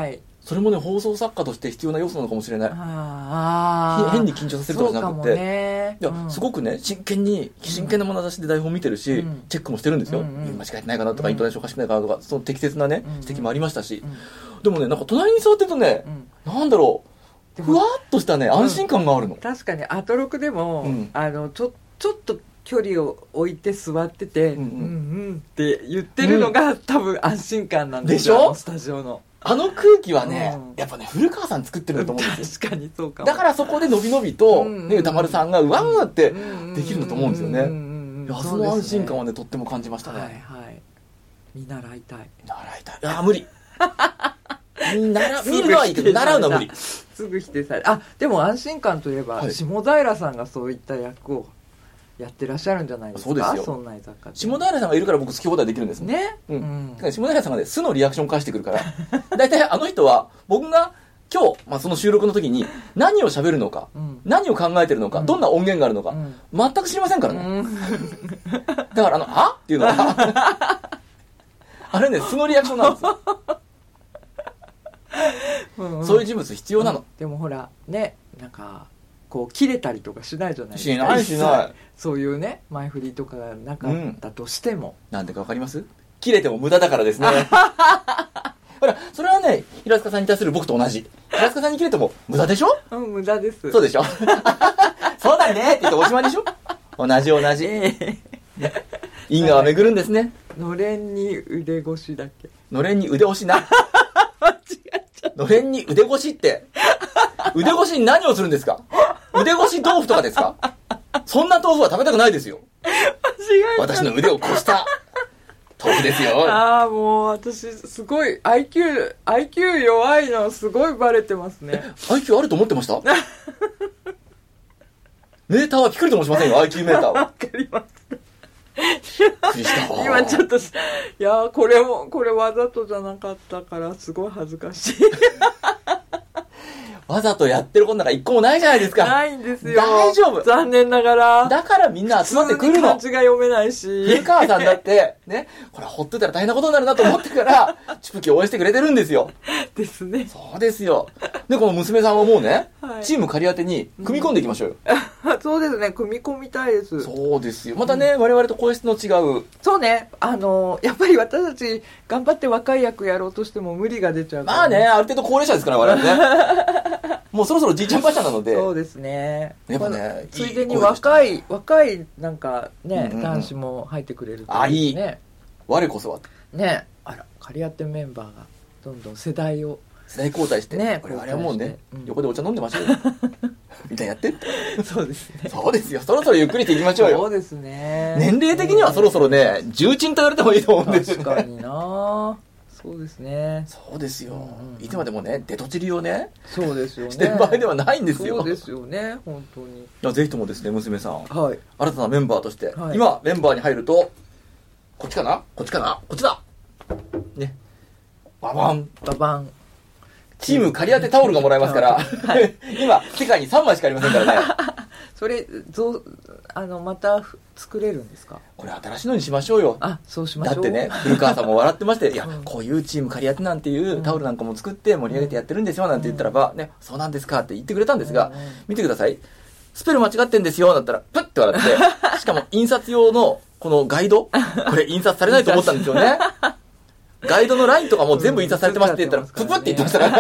それもね、放送作家として必要な要素なのかもしれない。変に緊張させるとかじゃなくて、 ね、 いや、すごくね、真剣な眼差しで台本見てるし、チェックもしてるんですよ。間違えてないかなとか、イントネーションおかしくないかなとか、その適切なね、指摘もありましたし。でもね、なんか隣に座ってるとね、なんだろう、ふわっとしたね、安心感があるの。 確かに、アトロクでも、ちょっと距離を置いて座ってて、って言ってるのが、多分安心感なんですよ。でしょ？スタジオの。 あの空気はね、やっぱね、古川さん作ってるんだと思うんですよ。確かにそうかも。 だからそこでのびのびと、ね、歌丸さんがうわーってできるんだと思うんですよね。いや、その安心感はね、とっても感じましたね。 はいはい。見習いたい。 あ、無理。見るのはいいけど、習うのは無理。 すぐ否定される。あ、でも安心感といえば、下平さんがそういった役をやってらっしゃるんじゃないですか。 そうですよ。 そんな居酒屋。 下平さんがいるから僕好き放題できるんですね。 下平さんがね、素のリアクション返してくるから。だいたいあの人は、僕が今日、その収録の時に何を喋るのか、何を考えてるのか、どんな音源があるのか、全く知りませんからね。だからあっていうのは、あれね、素のリアクションなんですよ。そういう人物必要なの。 でもほら、ね、なんか、こう切れたりとかしないじゃないですか。しない。 そういうね、前振りとかがなかったとしても。 なんでかわかります？切れても無駄だからですね。ほら、それはね、平塚さんに対する僕と同じ。平塚さんに切れても無駄でしょ？ 無駄です。 そうでしょ？そうだねって言っておしまいでしょ？同じ。因果は巡るんですね。 のれんに腕越しだっけ？ のれんに腕押しな。 間違っちゃった。 のれんに腕越しって、腕越しに何をするんですか？腕越し豆腐とかですか？そんな豆腐は食べたくないですよ。私の腕を越した豆腐ですよ。 ああ、もう私すごい IQ 弱いのすごいバレてますね。 IQ あると思ってました？メーターはピクリともしませんよ、IQ メーターは。 わかります。 今ちょっと、いやこれわざとじゃなかったからすごい恥ずかしい。 わざとやってることなんか一個もないじゃないですか。 ないんですよ。 大丈夫。 残念ながら。 だからみんな集まってくるの。 漢字が読めないし。 古川さんだって、ね、これほっといたら大変なことになるなと思ってから、チプキ応援してくれてるんですよ。 ですね。 そうですよ。で、この娘さんはもうね、チーム仮当てに組み込んでいきましょうよ。 そうですね、組み込みたいです。 そうですよ。またね、我々と声質の違う。 そうね、やっぱり私たち頑張って若い役やろうとしても無理が出ちゃうから、 まあね、ある程度高齢者ですから我々ね。もうそろそろじいちゃんばあちゃんなので。 そうですね。 やっぱね、 ついでに若いなんかね、男子も入ってくれるといいですね。 いい。我こそは。 ね、仮当てメンバーがどんどん世代交代して、ね、我々はもうね、横でお茶飲んでましょうよ。みんなやってって。 そうですね。 そうですよ。そろそろゆっくりといきましょうよ。 そうですね。 年齢的にはそろそろね、重鎮と言われてもいいと思うんですよね。 確かにな。そうですね。 そうですよ。いつまでもね、出とちりをね、 そうですよね。 してる場合ではないんですよ。 そうですよね、本当に。 ぜひともですね、娘さん、 はい、 新たなメンバーとして、今メンバーに入ると、こっちかな？こっちだ。ね。ババン。チーム借り当てタオルがもらえますから、はい、今世界に3枚しかありませんからね。 それまた作れるんですか？ これ新しいのにしましょうよ。 そうしましょう。 だってね、古川さんも笑ってまして、いや、こういうチーム借り当てなんていうタオルなんかも作って盛り上げてやってるんですよなんて言ったらば、ね、そうなんですかって言ってくれたんですが、見てください。スペル間違ってんですよだったら、プッて笑って、しかも印刷用のこのガイド、これ印刷されないと思ったんですよね。ガイドのラインとかも全部印刷されてますって言ったら、ププって言ってましたから。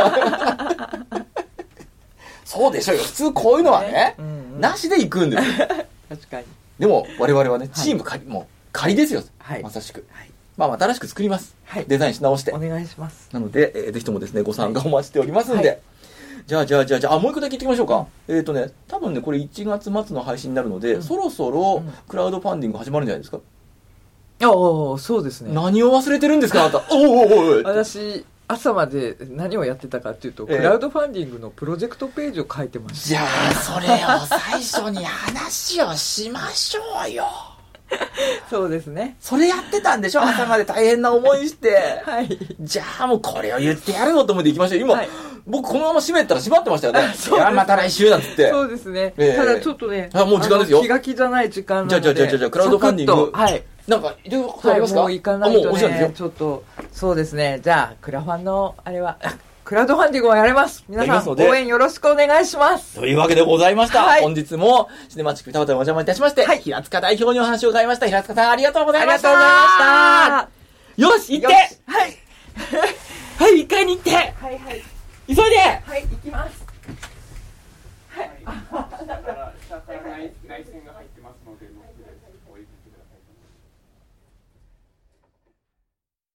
そうでしょうよ。普通こういうのはね、なしで行くんですよ。 確かに。 でも我々はね、チームもう仮ですよ。まさしく。新しく作ります。デザインし直して。 お願いします。 なので、ぜひともですね、ご参加お待ちしておりますんで。じゃあ、もう一個だけ言ってきましょうか。多分ね、これ1月末の配信になるので、そろそろクラウドファンディング始まるんじゃないですか。 そうですね。 何を忘れてるんですか、あなた。 私、朝まで何をやってたかっていうと、クラウドファンディングのプロジェクトページを書いてました。 じゃあ、それを最初に話をしましょうよ。 そうですね。 それやってたんでしょ、朝まで大変な思いして。 はい。 じゃあもうこれを言ってやるのと思って行きましょう。今、僕このまま閉めたら閉まってましたよね。いや、また来週なんつって。 そうですね。ただちょっとね、 もう時間ですよ。 気が気じゃない時間なので。 じゃあ、クラウドファンディング。 はい。 なんか、いろいろことありますか？ もう行かないとね、ちょっと、そうですね。じゃあ、クラファンの、あれは、 クラウドファンディングをやれます。皆さん、応援よろしくお願いします。 というわけでございました。 はい、 本日も、シネマチック田端にお邪魔いたしまして、はい、平塚代表にお話を伺いました。平塚さん、ありがとうございました。 ありがとうございました。 よし、行ってはいはい、1階に行ってはいはい。急いではい、行きます。はい。下から内線が入ってますので、